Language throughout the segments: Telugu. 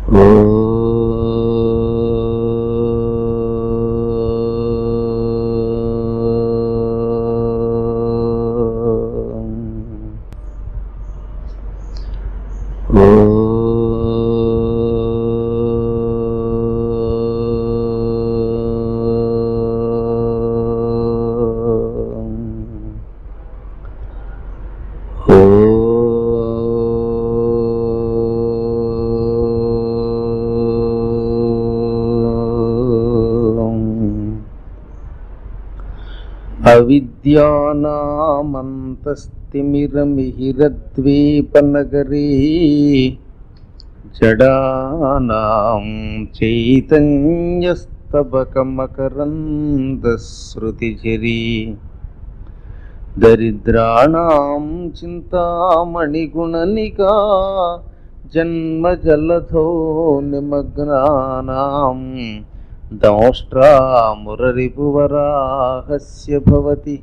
అవిద్యానామంతస్తిమిరమిహిరద్వీపనగరీ జడానాం చైతన్యస్తబకమకరందశ్రుతిఝరీ దరిద్రాణాం చింతామణిగుణనికా జన్మజలధో నిమగ్నానాం దంష్ట్రామురరిపువరాహస్య భవతి.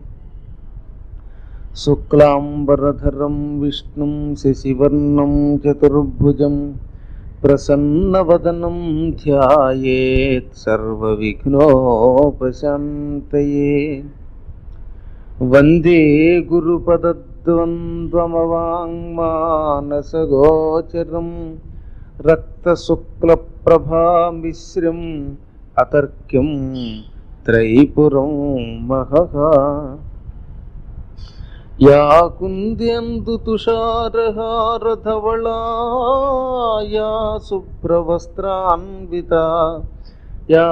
శుక్లాంబరధరం విష్ణుం శశివర్ణం చతుర్భుజం ప్రసన్నవదనం ధ్యాయేత్ సర్వవిఘ్నోపశాంతయే. వందే గురుపదద్వంద్వమవాంగ్మానసగోచరం రక్తశుక్లప్రభామిశ్రం అతర్క్యం త్రైపురం మహః. యా కుంద్యందు తుషారహారధవళా యా శుభ్రవస్త్రాన్వితా యా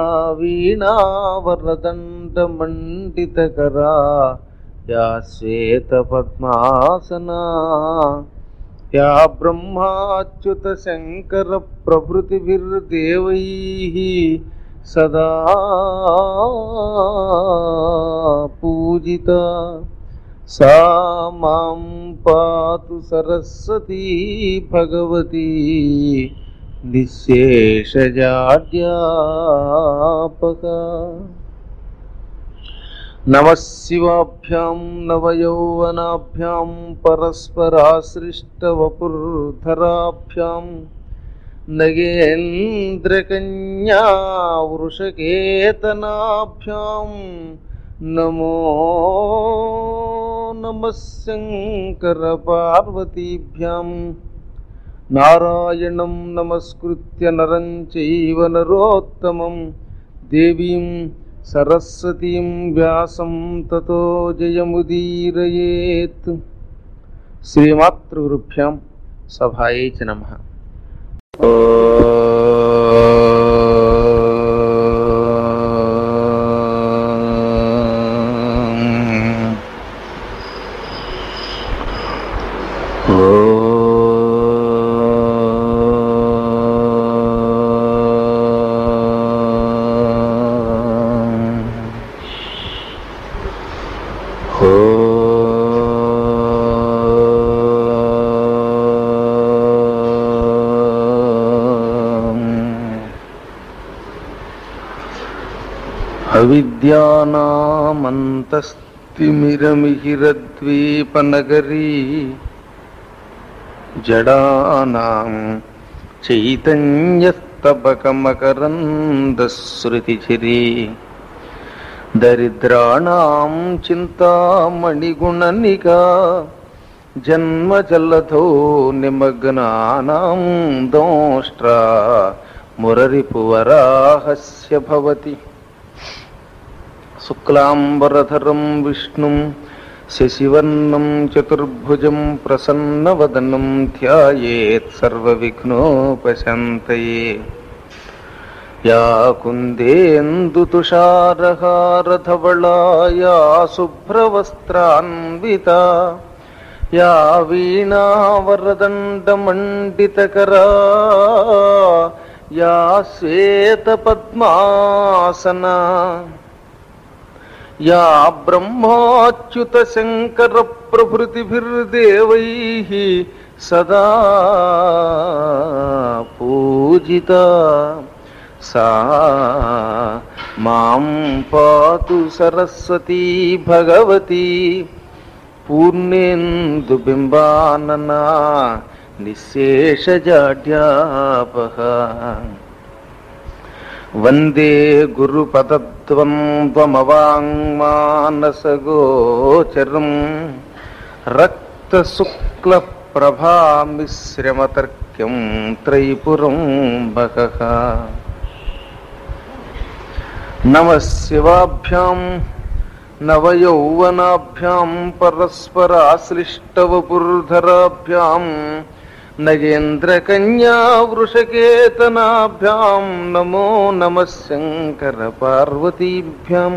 వీణావరదండమండితకరా యా శ్వేతపద్మాసనా యా బ్రహ్మాచ్యుత శంకర ప్రభృతిభిర్దేవైః సదా పూజితా. సా మాం పాతు సరస్వతీ భగవతి నిశ్శేషజాడ్యాపకా. నమః శివాభ్యాం నవయౌవనాభ్యాం పరస్పరాశ్రిష్టవపుర్ధరాభ్యాం నగేంద్రకన్యా వృషకేతనాభ్యాం నమో నమః శంకర పార్వతీభ్యాం. నారాయణం నమస్కృత్య నరం చైవ నరోత్తమం దేవీం సరస్వతీం వ్యాసం తతో జయముదీరయేత్. శ్రీమాతృగురుభ్యాం సభాయై చ నమః. అవిద్యానామంతస్తిమిరమిహిరద్వీపనగరీ జడానాం చైతన్యస్తబకమకరందశ్రుతిఝరీ దరిద్రాణాం చింతామణిగుణనికా జన్మజలధో నిమగ్నానాం దంష్ట్రా మురరిపువరాహస్య భవతి. శుక్లాంబరధరం విష్ణుం శశివర్ణం చతుర్భుజం ప్రసన్నవదనం ధ్యాయేత్ సర్వవిఘ్నోపశాంతయే. యా కుందేందు తుషారహారధవళా యా శుభ్రవస్త్రాన్వితా యా వీణావరదండమండితకరా యా శ్వేతపద్మాసనా యా బ్రహ్మాచ్యుత శంకర ప్రభృతిభిర్దేవైః సదా పూజితా. సా మాం పాతు సరస్వతీ భగవతి పూర్ణేందుబింబాననా నిశేషజాడ్యాపః వందే గురుపదద్వంద్వమవాంగ్మానసగోచరం రక్తశుక్లప్రభామిశ్రమతర్క్యం త్రైపురం బహః నమః శివాభ్యాం నవయౌవనాభ్యాం పరస్పరాశ్లిష్టవపుర్ధరాభ్యాం నగేంద్రకన్యా వృషకేతనాభ్యాం నమో నమః శంకర పార్వతీభ్యాం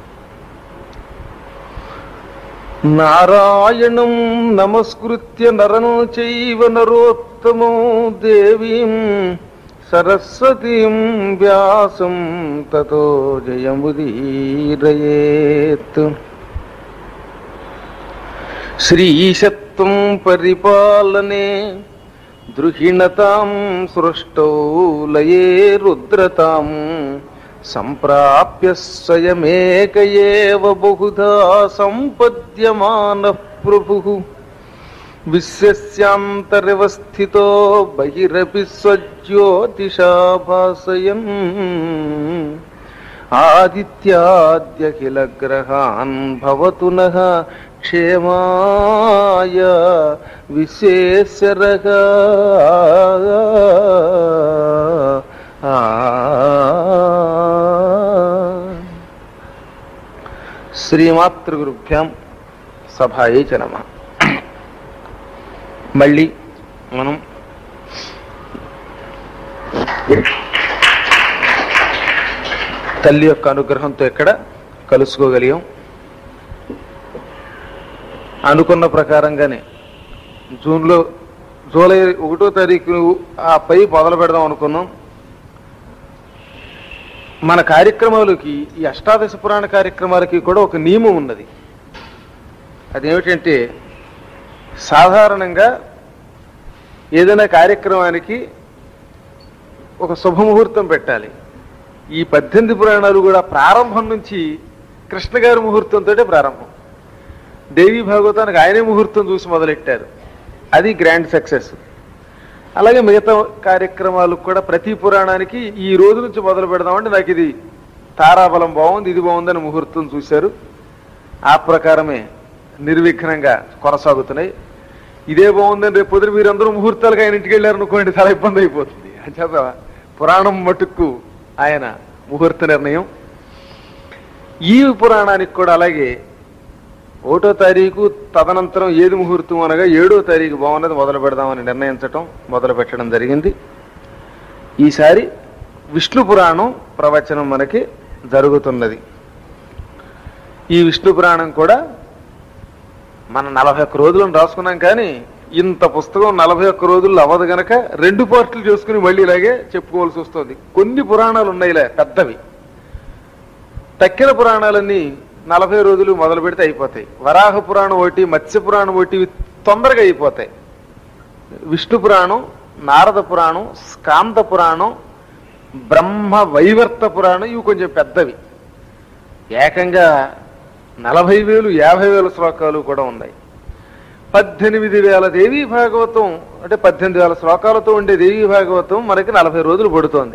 నారాయణం నమస్కృత్య నరం చైవ నరోత్తమో దేవీం సరస్వతీం వ్యాసం తతో జయముదీరయేత్. శ్రీశత్వం పరిపాలనే ద్రుహిణతాం సృష్టౌ లయే రుద్రతాం సంప్రాప్య స్వయమేక ఏవ బహుధా సంపద్యమానః ప్రభుః విశ్వస్యాంతరవస్థితో బహిరపి స్వజ్యోతిషా భాసయన్ ఆదిత్యాద్యఖిలగ్రహాన్ భవతు నః క్షేమాయ విశేషరః. శ్రీమాతృగురుభ్యాం సభాయే చ నమః. మళ్ళీ మనం తల్లి యొక్క అనుగ్రహంతో ఎక్కడ కలుసుకోగలిగాం. అనుకున్న ప్రకారంగానే జూలై 1వ తారీఖు ఆ పై మొదలు పెడదాం అనుకున్నాం. మన కార్యక్రమాలకి ఈ అష్టాదశ పురాణ కార్యక్రమాలకి కూడా ఒక నియమం ఉన్నది. అదేమిటంటే సాధారణంగా ఏదైనా కార్యక్రమానికి ఒక శుభముహూర్తం పెట్టాలి. ఈ 18 పురాణాలు కూడా ప్రారంభం నుంచి కృష్ణ గారి ముహూర్తంతో ప్రారంభం. దేవీ భాగవతానికి ఆయనే ముహూర్తం చూసి మొదలెట్టారు. అది గ్రాండ్ సక్సెస్. అలాగే మిగతా కార్యక్రమాలకు కూడా ప్రతి పురాణానికి ఈ రోజు నుంచి మొదలు పెడదామంటే నాకు ఇది తారాబలం బాగుంది, ఇది బాగుందని ముహూర్తం చూశారు. ఆ ప్రకారమే నిర్విఘ్నంగా కొనసాగుతున్నాయి. ఇదే బాగుందని రేపు పొద్దున మీరందరూ ముహూర్తాలకు ఆయన ఇంటికి వెళ్ళారు అనుకోండి, చాలా ఇబ్బంది అయిపోతుంది. అంచేత పురాణం మటుకు ఆయన ముహూర్త నిర్ణయం. ఈ పురాణానికి కూడా అలాగే 1వ తారీఖు తదనంతరం ఏది ముహూర్తం అనగా 7వ తారీఖు బాగున్నది మొదలు పెడదామని నిర్ణయించటం మొదలు పెట్టడం జరిగింది. ఈసారి విష్ణు పురాణం ప్రవచనం మనకి జరుగుతున్నది. ఈ విష్ణు పురాణం కూడా మనం 41 రోజులను రాసుకున్నాం, కానీ ఇంత పుస్తకం 41 రోజుల్లో అవ్వదు గనక 2 పార్ట్లు చేసుకుని మళ్ళీ ఇలాగే చెప్పుకోవాల్సి వస్తుంది. కొన్ని పురాణాలు ఉన్నాయిలే పెద్దవి, తక్కిన పురాణాలన్నీ 40 రోజులు మొదలు పెడితే అయిపోతాయి. వరాహ పురాణం ఒకటి, మత్స్య పురాణం ఒకటి తొందరగా అయిపోతాయి. విష్ణు పురాణం, నారద పురాణం, స్కాంద పురాణం, బ్రహ్మ వైవర్త పురాణం ఇవి కొంచెం పెద్దవి. ఏకంగా 40,000 50,000 శ్లోకాలు కూడా ఉన్నాయి. 18,000 దేవీ భాగవతం అంటే 18,000 శ్లోకాలతో ఉండే దేవీ భాగవతం మనకి 40 రోజులు పడుతోంది.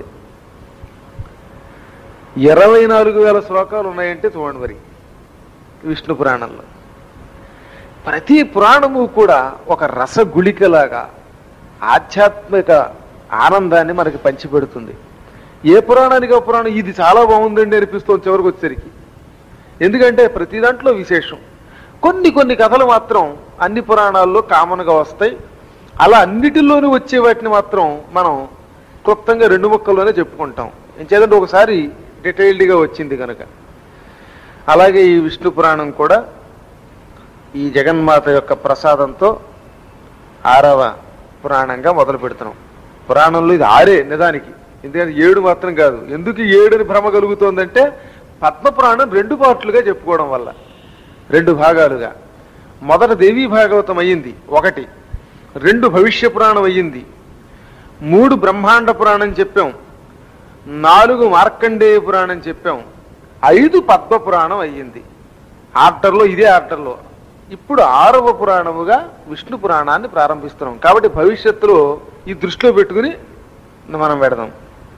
24,000 శ్లోకాలు ఉన్నాయంటే చూడండి మరి విష్ణు పురాణంలో. ప్రతి పురాణము కూడా ఒక రసగుళికలాగా ఆధ్యాత్మిక ఆనందాన్ని మనకి పంచిపెడుతుంది. ఏ పురాణానికి ఆ పురాణం ఇది చాలా బాగుందండి అనిపిస్తుంది చివరికి వచ్చేసరికి. ఎందుకంటే ప్రతి దాంట్లో విశేషం. కొన్ని కథలు మాత్రం అన్ని పురాణాల్లో కామన్గా వస్తాయి. అలా అన్నిటిలోనూ వచ్చే వాటిని మాత్రం మనం క్లుప్తంగా 2 ముక్కల్లోనే చెప్పుకుంటాం. ఎంచేదంటే ఒకసారి డీటెయిల్డ్గా వచ్చింది కనుక. అలాగే ఈ విష్ణు పురాణం కూడా ఈ జగన్మాత యొక్క ప్రసాదంతో 6వ పురాణంగా మొదలు పెడుతున్నాం. పురాణంలో ఇది 6 నిజానికి, ఎందుకంటే 7 మాత్రం కాదు. ఎందుకు 7 అని భ్రమ కలుగుతోందంటే పద్మపురాణం 2 పార్ట్లుగా చెప్పుకోవడం వల్ల, 2 భాగాలుగా. మొదట దేవీ భాగవతం అయ్యింది 1, 2 భవిష్య పురాణం అయ్యింది, 3 బ్రహ్మాండ పురాణం చెప్పాం, 4 మార్కండేయ పురాణం చెప్పాం, 5 పద్మ పురాణం అయ్యింది. ఆర్డర్లో ఇదే ఆర్డర్లో ఇప్పుడు 6వ పురాణముగా విష్ణు పురాణాన్ని ప్రారంభిస్తున్నాం. కాబట్టి భవిష్యత్తులో ఈ దృష్టిలో పెట్టుకుని మనం పెడదాం.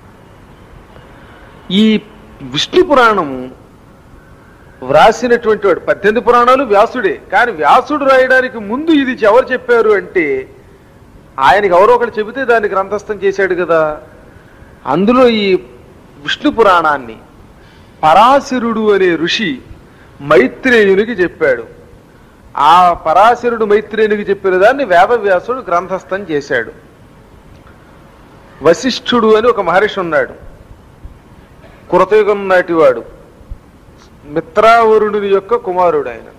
ఈ విష్ణు పురాణము వ్రాసినటువంటి వాడు 18 పురాణాలు వ్యాసుడే. కానీ వ్యాసుడు రాయడానికి ముందు ఇది ఎవరు చెప్పారు అంటే ఆయనకి ఎవరో ఒకరు చెబితే దాన్ని గ్రంథస్థం చేశాడు కదా. అందులో ఈ విష్ణు పురాణాన్ని పరాశరుడు అనే ఋషి మైత్రేయునికి చెప్పాడు. ఆ పరాశరుడు మైత్రేయునికి చెప్పిన దాన్ని వేదవ్యాసుడు గ్రంథస్థం చేశాడు. వశిష్ఠుడు అని ఒక మహర్షి ఉన్నాడు, కృతయుగం నాటివాడు, మిత్రావరుణుని యొక్క కుమారుడు ఆయన.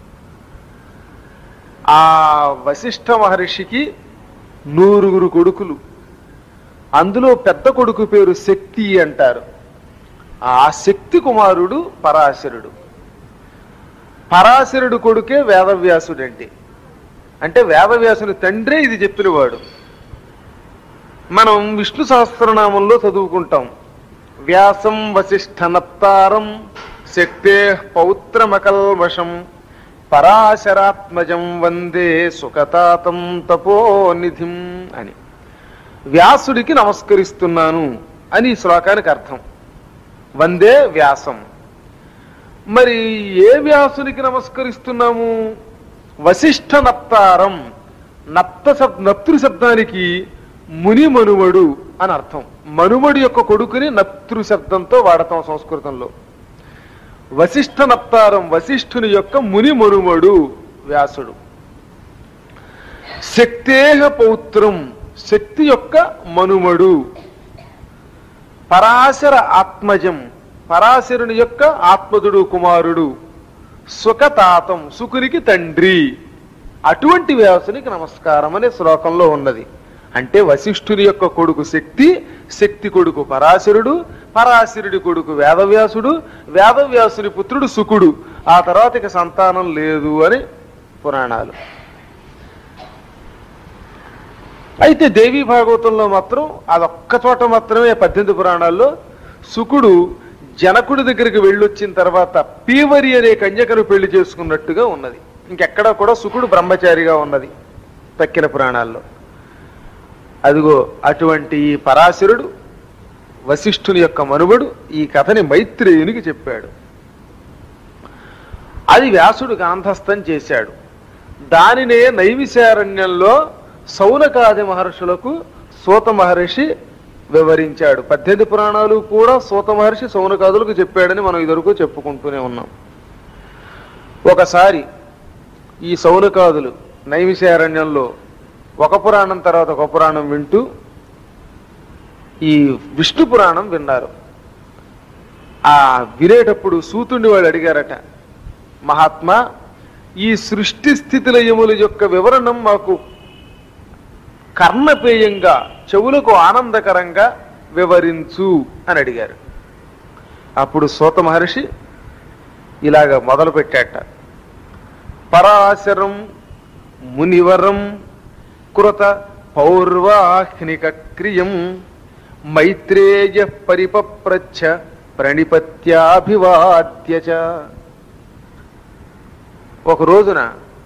ఆ వశిష్ఠ మహర్షికి 9 కొడుకులు. అందులో పెద్ద కొడుకు పేరు శక్తి అంటారు. ఆ శక్తి కుమారుడు పరాశరుడు. పరాశరుడు కొడుకే వేదవ్యాసుడు. అంటే వేదవ్యాసుని తండ్రే ఇది చెప్పినవాడు. మనం విష్ణు సహస్రనామంలో చదువుకుంటాం, వ్యాసం వశిష్ఠ నప్తారం శక్తే పౌత్రమకల్మషం పరాశరాత్మజం వందే సుఖతాతం తపోనిధిం అని. వ్యాసుడికి నమస్కరిస్తున్నాను అని ఈ శ్లోకానికి అర్థం. వందే వ్యాసం. మరి ఏ వ్యాసునికి నమస్కరిస్తున్నాము? వశిష్ఠ నప్తారం. నప్తృ శబ్దానికి ముని మనుమడు అని అర్థం. మనుమడి యొక్క కొడుకుని నప్తృ శబ్దంతో వాడతాం సంస్కృతంలో. వశిష్ఠ నప్తారం, వశిష్ఠుని యొక్క ముని మనుమడు వ్యాసుడు. శక్తేహ పౌత్రం, శక్తి యొక్క మనుమడు. పరాశర ఆత్మజం, పరాశరుని యొక్క ఆత్మజుడు కుమారుడు. సుఖతాతం, సుకునికి తండ్రి. అటువంటి వ్యాసునికి నమస్కారం అనే శ్లోకంలో ఉన్నది. అంటే వశిష్ఠుని యొక్క కొడుకు శక్తి, శక్తి కొడుకు పరాశరుడు, పరాశరుడి కొడుకు వేదవ్యాసుడు, వేదవ్యాసుని పుత్రుడు శుకుడు. ఆ తర్వాత ఇక సంతానం లేదు అని పురాణాలు. అయితే దేవీ భాగవతంలో మాత్రం అదొక్క చోట మాత్రమే 18 పురాణాల్లో శుకుడు జనకుడి దగ్గరికి వెళ్ళొచ్చిన తర్వాత పీవరి అనే కన్యకను పెళ్లి చేసుకున్నట్టుగా ఉన్నది. ఇంకెక్కడా కూడా శుకుడు బ్రహ్మచారిగా ఉన్నది తక్కిన పురాణాల్లో. అదిగో అటువంటి ఈ పరాశరుడు వశిష్ఠుని యొక్క మనుమడు ఈ కథని మైత్రేయునికి చెప్పాడు. అది వ్యాసుడు గ్రంథస్థం చేశాడు. దానినే నైమిషారణ్యంలో సౌనకాది మహర్షులకు సూత మహర్షి వివరించాడు. 18 పురాణాలు కూడా సూత మహర్షి సౌనకాదులకు చెప్పాడని మనం ఇదివరకు చెప్పుకుంటూనే ఉన్నాం. ఒకసారి ఈ సౌనకాదులు నైమిషారణ్యంలో ఒక పురాణం తర్వాత ఒక పురాణం వింటూ ఈ విష్ణు పురాణం విన్నారు. ఆ వినేటప్పుడు సూతుడిని వాళ్ళు అడిగారట, మహాత్మా ఈ సృష్టి స్థితిలయముల యొక్క వివరణం మాకు కర్ణపేయంగా చెవులకు ఆనందకరంగా వివరించు అని అడిగారు. అప్పుడు సూత మహర్షి ఇలాగ మొదలు పెట్టాట. పరాశరం మునివరం కృత పౌర్వాహ్నిక క్రియం మైత్రేయ పరిపప్రచ్ఛ ప్రణిపత్యాభివాద్యచ. ఒక రోజున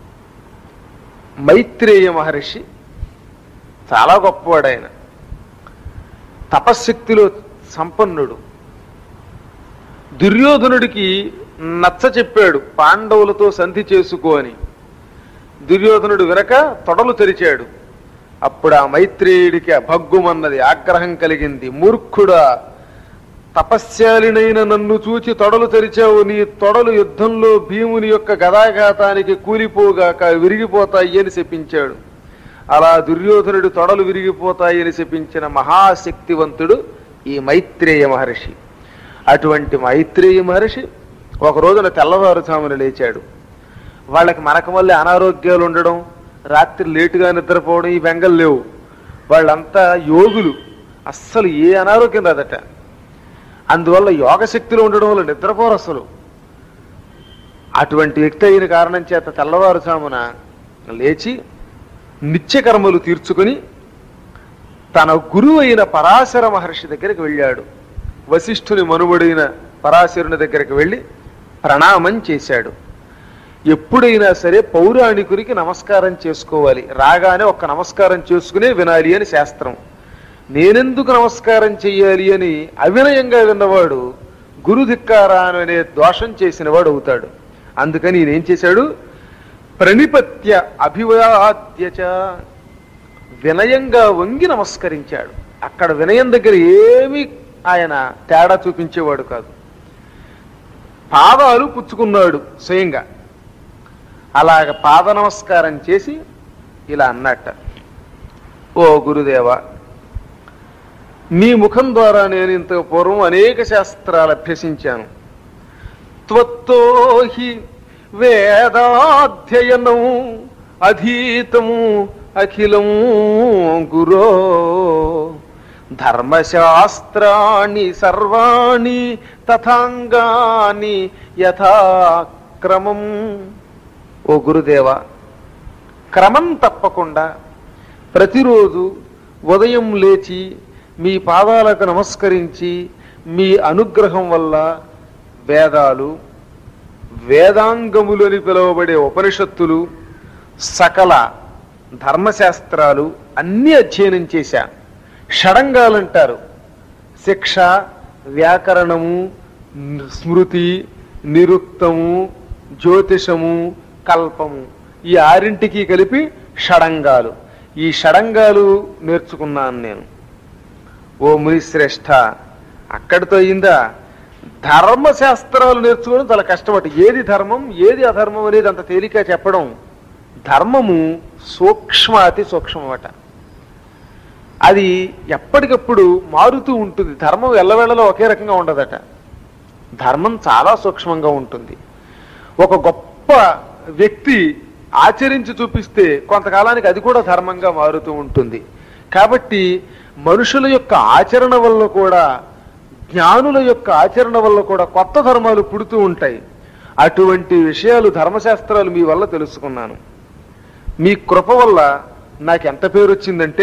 మైత్రేయ మహర్షి చాలా గొప్పవాడు. ఆయన తపశ్శక్తిలో సంపన్నుడు. దుర్యోధనుడికి నచ్చ చెప్పాడు పాండవులతో సంధి చేసుకో అని. దుర్యోధనుడు వినక తొడలు తెరిచాడు. అప్పుడు ఆ మైత్రేయుడికి భగ్గుమన్నది, ఆగ్రహం కలిగింది. మూర్ఖుడా, తపశ్శాలినైన నన్ను చూచి తొడలు తెరిచావు. నీ తొడలు యుద్ధంలో భీముని యొక్క గదాఘాతానికి కూలిపోగాక విరిగిపోతాయి అని శపించాడు. అలా దుర్యోధనుడి తొడలు విరిగిపోతాయని శపించిన మహాశక్తివంతుడు ఈ మైత్రేయ మహర్షి. అటువంటి మైత్రేయ మహర్షి ఒక రోజున తెల్లవారుజామున లేచాడు. వాళ్ళకి మనకు మళ్ళీ అనారోగ్యాలు ఉండడం, రాత్రి లేటుగా నిద్రపోవడం ఈ బెంగలు లేవు. వాళ్ళంతా యోగులు, అస్సలు ఏ అనారోగ్యం రాదట. అందువల్ల యోగశక్తిలో ఉండడం వల్ల నిద్రపోరు అసలు. అటువంటి వ్యక్తి అయిన కారణం చేత తెల్లవారుజామున లేచి నిత్యకర్మలు తీర్చుకుని తన గురువు అయిన పరాశర మహర్షి దగ్గరికి వెళ్ళాడు. వశిష్ఠుని మనుమడైన పరాశరుని దగ్గరికి వెళ్ళి ప్రణామం చేశాడు. ఎప్పుడైనా సరే పౌరాణికునికి నమస్కారం చేసుకోవాలి. రాగానే ఒక్క నమస్కారం చేసుకునే వినాలి అని శాస్త్రం. నేనెందుకు నమస్కారం చెయ్యాలి అని అవినయంగా విన్నవాడు గురుధిక్కారాను అనే దోషం చేసిన వాడు అవుతాడు. అందుకని ఈయనేం చేశాడు? ప్రణిపత్య అభివాద్యచ, వినయంగా వంగి నమస్కరించాడు. అక్కడ వినయం దగ్గర ఏమీ ఆయన తేడా చూపించేవాడు కాదు. పాదాలు పుచ్చుకున్నాడు స్వయంగా. అలాగ పాద నమస్కారం చేసి ఇలా అన్నట్ట, ఓ గురుదేవ, నీ ముఖం ద్వారా నేను ఇంత పూర్వం అనేక శాస్త్రాలు అభ్యసించాను. త్వత్తో హి వేదాధ్యయనం అధీతం అఖిలం గురో ధర్మశాస్త్రాణి సర్వాణి తథాంగాని యథాక్రమం. ఓ గురుదేవ, క్రమం తప్పకుండా ప్రతిరోజు ఉదయం లేచి మీ పాదాలకు నమస్కరించి మీ అనుగ్రహం వల్ల వేదాలు, వేదాంగములని పిలువబడే ఉపనిషత్తులు, సకల ధర్మశాస్త్రాలు అన్నీ అధ్యయనం చేశా. షడంగాలంటారు: శిక్ష, వ్యాకరణము, స్మృతి, నిరుక్తము, జ్యోతిషము, కల్పము, ఈ ఆరింటికి కలిపి షడంగాలు. ఈ షడంగాలు నేర్చుకున్నాను నేను. ఓ మునిశ్రేష్ఠ, అక్కడితో అయిందా? ధర్మశాస్త్రాలు నేర్చుకోవడం చాలా కష్టమట. ఏది ధర్మం ఏది అధర్మం అనేది అంత తేలిక చెప్పడం. ధర్మము సూక్ష్మాతి సూక్ష్మమట. అది ఎప్పటికప్పుడు మారుతూ ఉంటుంది. ధర్మం ఎల్లవేళలో ఒకే రకంగా ఉండదట. ధర్మం చాలా సూక్ష్మంగా ఉంటుంది. ఒక గొప్ప వ్యక్తి ఆచరించి చూపిస్తే కొంతకాలానికి అది కూడా ధర్మంగా మారుతూ ఉంటుంది. కాబట్టి మనుషుల యొక్క ఆచరణ వల్ల కూడా, జ్ఞానుల యొక్క ఆచరణ వల్ల కూడా కొత్త ధర్మాలు పుడుతూ ఉంటాయి. అటువంటి విషయాలు ధర్మశాస్త్రాలు మీ వల్ల తెలుసుకున్నాను. మీ కృప వల్ల నాకు ఎంత పేరు వచ్చిందంటే,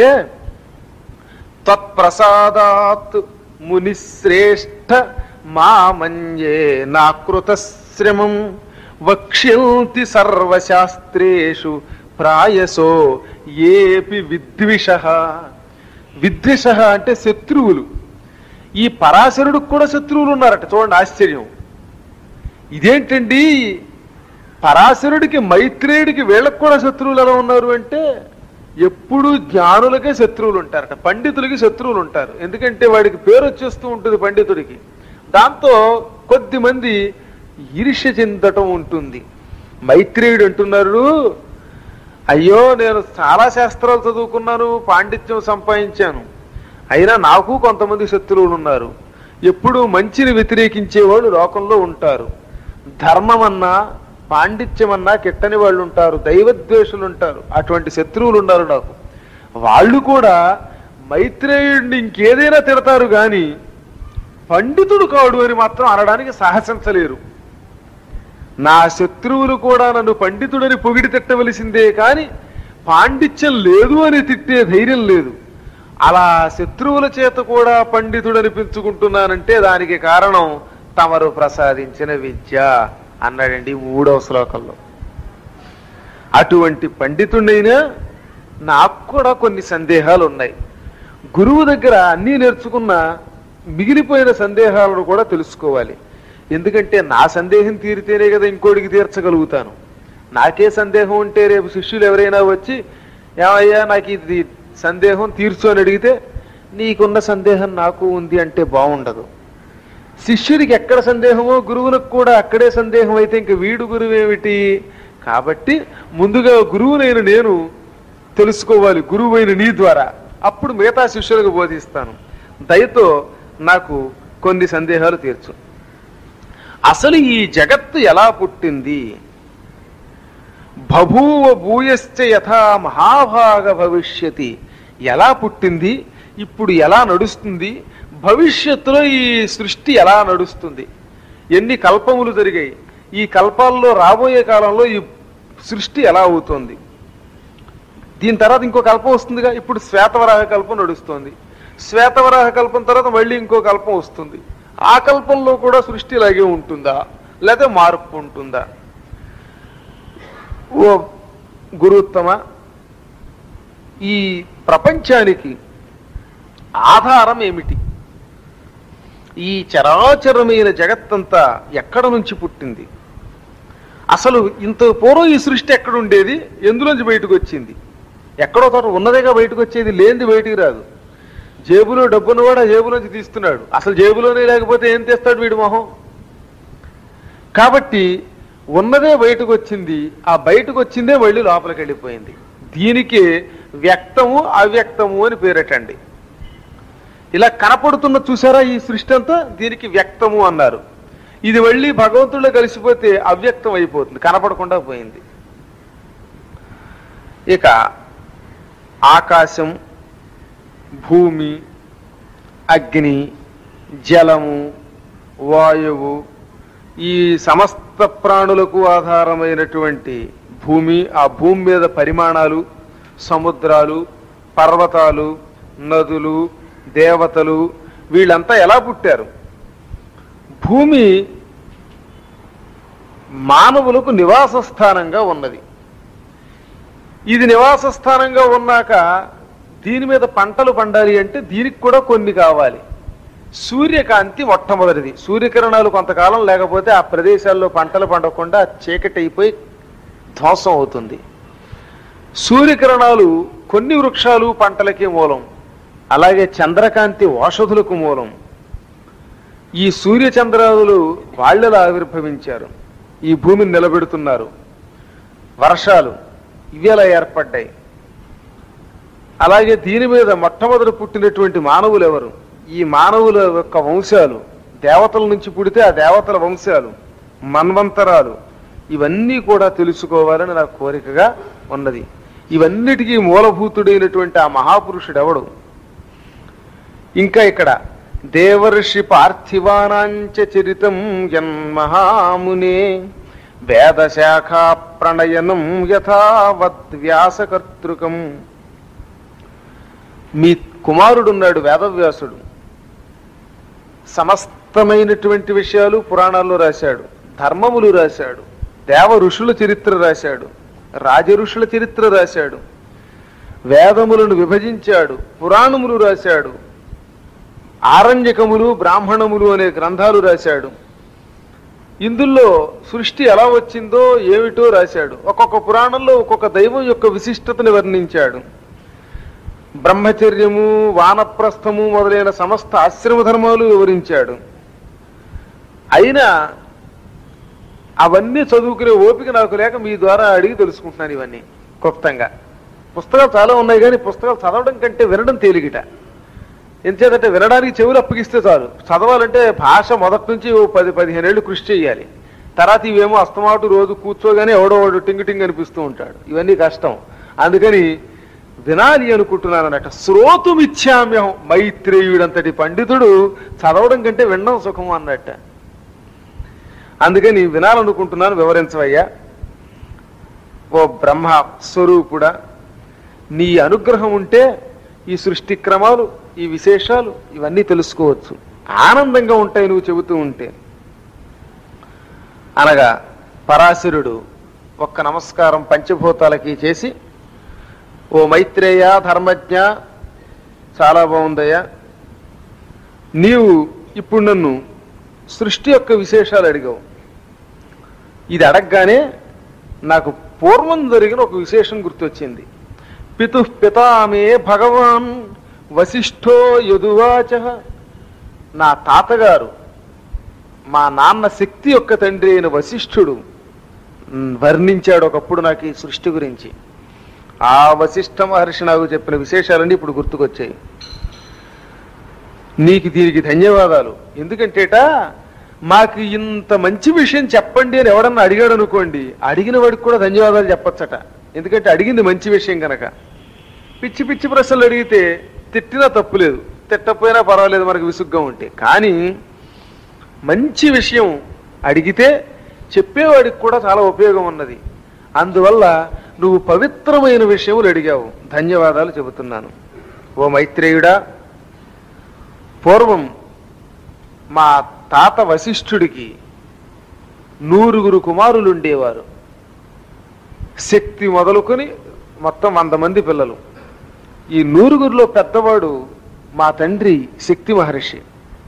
తత్ప్రసాదాత్ మునిశ్రేష్ఠ మామన్యే నాకృతశ్రమం వక్ష్యంతి సర్వశాస్త్రేషు ప్రాయసో ఏపి విద్విషః. విద్విషః అంటే శత్రువులు. ఈ పరాశరుడికి కూడా శత్రువులు ఉన్నారట. చూడండి ఆశ్చర్యం. ఇదేంటండి, పరాశరుడికి, మైత్రేయుడికి, వీళ్ళకి కూడా శత్రువులు ఎలా ఉన్నారు అంటే, ఎప్పుడు జ్ఞానులకే శత్రువులు ఉంటారట, పండితులకి శత్రువులు ఉంటారు. ఎందుకంటే వాడికి పేరు వచ్చేస్తూ ఉంటుంది పండితుడికి. దాంతో కొద్దిమంది ఈర్ష్య చెందటం ఉంటుంది. మైత్రేయుడు అంటున్నారు, అయ్యో నేను చాలా శాస్త్రాలు చదువుకున్నాను, పాండిత్యం సంపాదించాను, అయినా నాకు కొంతమంది శత్రువులు ఉన్నారు. ఎప్పుడు మంచిని వ్యతిరేకించేవాళ్ళు లోకంలో ఉంటారు. ధర్మమన్నా పాండిత్యమన్నా కిట్టని వాళ్ళు ఉంటారు, దైవద్వేషులు ఉంటారు. అటువంటి శత్రువులు ఉన్నారు నాకు. వాళ్ళు కూడా మైత్రేయుడిని ఇంకేదైనా తిడతారు కానీ పండితుడు కాడు అని మాత్రం అనడానికి సాహసించలేరు. నా శత్రువులు కూడా నన్ను పండితుడని పొగిడి తిట్టవలసిందే కానీ పాండిత్యం లేదు అని తిట్టే ధైర్యం లేదు. అలా శత్రువుల చేత కూడా పండితుడనిపించుకుంటున్నానంటే దానికి కారణం తమరు ప్రసాదించిన విద్య అన్నాడండి 3వ శ్లోకంలో. అటువంటి పండితుడైనా నాకు కూడా కొన్ని సందేహాలు ఉన్నాయి. గురువు దగ్గర అన్నీ నేర్చుకున్న మిగిలిపోయిన సందేహాలను కూడా తెలుసుకోవాలి. ఎందుకంటే నా సందేహం తీరితేనే కదా ఇంకోటికి తీర్చగలుగుతాను. నాకే సందేహం ఉంటే రేపు శిష్యులు ఎవరైనా వచ్చి, ఏమయ్యా నాకు ఇది సందేహం తీర్చు అని అడిగితే, నీకున్న సందేహం నాకు ఉంది అంటే బాగుండదు. శిష్యుడికి ఎక్కడ సందేహమో గురువులకు కూడా అక్కడే సందేహం అయితే ఇంక వీడు గురువేమిటి? కాబట్టి ముందుగా గురువునైన నేను తెలుసుకోవాలి, గురువైన నీ ద్వారా. అప్పుడు మిగతా శిష్యులకు బోధిస్తాను. దయతో నాకు కొన్ని సందేహాలు తీర్చు. అసలు ఈ జగత్తు ఎలా పుట్టింది? బభూవ భూయశ్చ యథా మహాభాగ భవిష్యతి. ఎలా పుట్టింది, ఇప్పుడు ఎలా నడుస్తుంది, భవిష్యత్తులో ఈ సృష్టి ఎలా నడుస్తుంది, ఎన్ని కల్పములు జరిగాయి, ఈ కల్పాల్లో రాబోయే కాలంలో ఈ సృష్టి ఎలా అవుతుంది, దీని తర్వాత ఇంకో కల్పం వస్తుందిగా. ఇప్పుడు శ్వేతవరాహ కల్పం నడుస్తుంది. శ్వేతవరాహ కల్పం తర్వాత మళ్ళీ ఇంకో కల్పం వస్తుంది. ఆ కల్పంలో కూడా సృష్టి ఇలాగే ఉంటుందా, లేదా మార్పు ఉంటుందా? ఓ గురుత్తమ, ఈ ప్రపంచానికి ఆధారం ఏమిటి? ఈ చరాచరమైన జగత్తంతా ఎక్కడ నుంచి పుట్టింది? అసలు ఇంత పూర్వం ఈ సృష్టి ఎక్కడ ఉండేది? ఎందులోంచి బయటకు వచ్చింది? ఎక్కడో తోట ఉన్నదేగా బయటకు వచ్చేది, లేనిది బయటికి రాదు. జేబులో డబ్బును కూడా జేబులోంచి తీస్తున్నాడు, అసలు జేబులోనే లేకపోతే ఏం తెస్తాడు వీడి మొహం? కాబట్టి ఉన్నదే బయటకు వచ్చింది, ఆ బయటకు వచ్చిందే మళ్ళీ లోపలికి వెళ్ళిపోయింది. దీనికి వ్యక్తము అవ్యక్తము అని పేరటండి. ఇలా కనపడుతున్న చూసారా ఈ సృష్టి అంతా, దీనికి వ్యక్తము అన్నారు. ఇది మళ్ళీ భగవంతుడిలో కలిసిపోతే అవ్యక్తం అయిపోతుంది, కనపడకుండా పోయింది. ఇక ఆకాశం, భూమి, అగ్ని, జలము, వాయువు, ఈ సమస్త ప్రాణులకు ఆధారమైనటువంటి భూమి, ఆ భూమి మీద పరిమాణాలు, సముద్రాలు, పర్వతాలు, నదులు, దేవతలు, వీళ్ళంతా ఎలా పుట్టారు? భూమి మానవులకు నివాస స్థానంగా ఉన్నది. ఇది నివాస స్థానంగా ఉన్నాక దీని మీద పంటలు పండాలి అంటే దీనికి కూడా కొన్ని కావాలి. సూర్యకాంతి మొట్టమొదటిది. సూర్యకిరణాలు కొంతకాలం లేకపోతే ఆ ప్రదేశాల్లో పంటలు పండకుండా చీకటి అయిపోయి ధ్వంసం అవుతుంది. సూర్యకిరణాలు కొన్ని వృక్షాలు పంటలకి మూలం, అలాగే చంద్రకాంతి ఔషధులకు మూలం. ఈ సూర్యచంద్రాదులు వాళ్ళలో ఆవిర్భవించారు, ఈ భూమిని నిలబెడుతున్నారు. వర్షాలు ఇవి ఎలా ఏర్పడ్డాయి? అలాగే దీని మీద మొట్టమొదటి పుట్టినటువంటి మానవులు ఎవరు? ఈ మానవుల యొక్క వంశాలు, దేవతల నుంచి పుడితే ఆ దేవతల వంశాలు, మన్వంతరాలు, ఇవన్నీ కూడా తెలుసుకోవాలని నాకు కోరికగా ఉన్నది. ఇవన్నిటికీ మూలభూతుడైనటువంటి ఆ మహాపురుషుడు ఎవడు? ఇంకా ఇక్కడ దేవర్షి పార్థివానాంచ చరితం యన్మహామునే వేదశాఖా ప్రణయనం యథావద్వ్యాసకర్తృకం. మీ కుమారుడున్నాడు వేదవ్యాసుడు, సమస్తమైనటువంటి విషయాలు పురాణాల్లో రాశాడు, ధర్మములు రాశాడు, దేవ ఋషుల చరిత్ర రాశాడు, రాజ ఋషుల చరిత్ర రాశాడు, వేదములను విభజించాడు, పురాణములు రాశాడు, ఆరణ్యకములు, బ్రాహ్మణములు అనే గ్రంథాలు రాశాడు. ఇందులో సృష్టి ఎలా వచ్చిందో ఏమిటో రాశాడు. ఒక్కొక్క పురాణంలో ఒక్కొక్క దైవం యొక్క విశిష్టతను వర్ణించాడు. బ్రహ్మచర్యము, వానప్రస్థము మొదలైన సమస్త ఆశ్రమ ధర్మాలు వివరించాడు. అయినా అవన్నీ చదువుకునే ఓపిక నాకు లేక మీ ద్వారా అడిగి తెలుసుకుంటున్నాను. ఇవన్నీ క్లుప్తంగా పుస్తకాలు చాలా ఉన్నాయి, కానీ పుస్తకాలు చదవడం కంటే వినడం తేలిగిట. ఎంచేదంటే వినడానికి చెవులు అప్పగిస్తే చాలు, చదవాలంటే భాష మొదటి నుంచి 10-15 ఏళ్ళు కృషి చేయాలి. తర్వాత ఇవేమో అస్తమాటు రోజు కూర్చోగానే ఎవడో టింగ్ టింగ్ అనిపిస్తూ ఉంటాడు. ఇవన్నీ కష్టం. అందుకని వినాలి అనుకుంటున్నాను అన్నట్టు. శ్రోతుమిచ్చామ్యం. మైత్రేయుడంతటి పండితుడు చదవడం కంటే వినడం సుఖం అన్నట్ట. అందుకని వినాలనుకుంటున్నాను, వివరించవయ్యా. ఓ బ్రహ్మ స్వరూపుడా, నీ అనుగ్రహం ఉంటే ఈ సృష్టి క్రమాలు, ఈ విశేషాలు ఇవన్నీ తెలుసుకోవచ్చు, ఆనందంగా ఉంటాయి నువ్వు చెబుతూ ఉంటే అనగా పరాశరుడు ఒక్క నమస్కారం పంచభూతాలకి చేసి, ఓ మైత్రేయ ధర్మజ్ఞ, చాలా బాగుందయ్యా, నీవు ఇప్పుడు నన్ను సృష్టి యొక్క విశేషాలు అడిగావు. ఇది అడగగానే నాకు పూర్వం జరిగిన ఒక విశేషం గుర్తొచ్చింది. పితుః పితామే భగవాన్ వశిష్ఠో యదువాచ. నా తాతగారు, మా నాన్న శక్తి యొక్క తండ్రి అయిన వశిష్ఠుడు వర్ణించాడు ఒకప్పుడు నాకు ఈ సృష్టి గురించి. ఆ వశిష్ఠ మహర్షి నాకు చెప్పిన విశేషాలన్నీ ఇప్పుడు గుర్తుకొచ్చాయి. నీకు దీనికి ధన్యవాదాలు. ఎందుకంటేట మాకు ఇంత మంచి విషయం చెప్పండి అని ఎవడన్నా అడిగాడు అనుకోండి, అడిగిన వాడికి కూడా ధన్యవాదాలు చెప్పచ్చట. ఎందుకంటే అడిగింది మంచి విషయం కనుక. పిచ్చి పిచ్చి ప్రశ్నలు అడిగితే తిట్టినా తప్పులేదు, తిట్టకపోయినా పర్వాలేదు మనకు విసుగ్గా ఉంటే. కానీ మంచి విషయం అడిగితే చెప్పేవాడికి కూడా చాలా ఉపయోగం ఉన్నది. అందువల్ల నువ్వు పవిత్రమైన విషయములు అడిగావు, ధన్యవాదాలు చెబుతున్నాను. ఓ మైత్రేయుడా, పూర్వం మా తాత వశిష్ఠుడికి 100 కుమారులు ఉండేవారు. శక్తి మొదలుకొని మొత్తం 100 మంది పిల్లలు. ఈ 100గురిలో పెద్దవాడు మా తండ్రి శక్తి మహర్షి.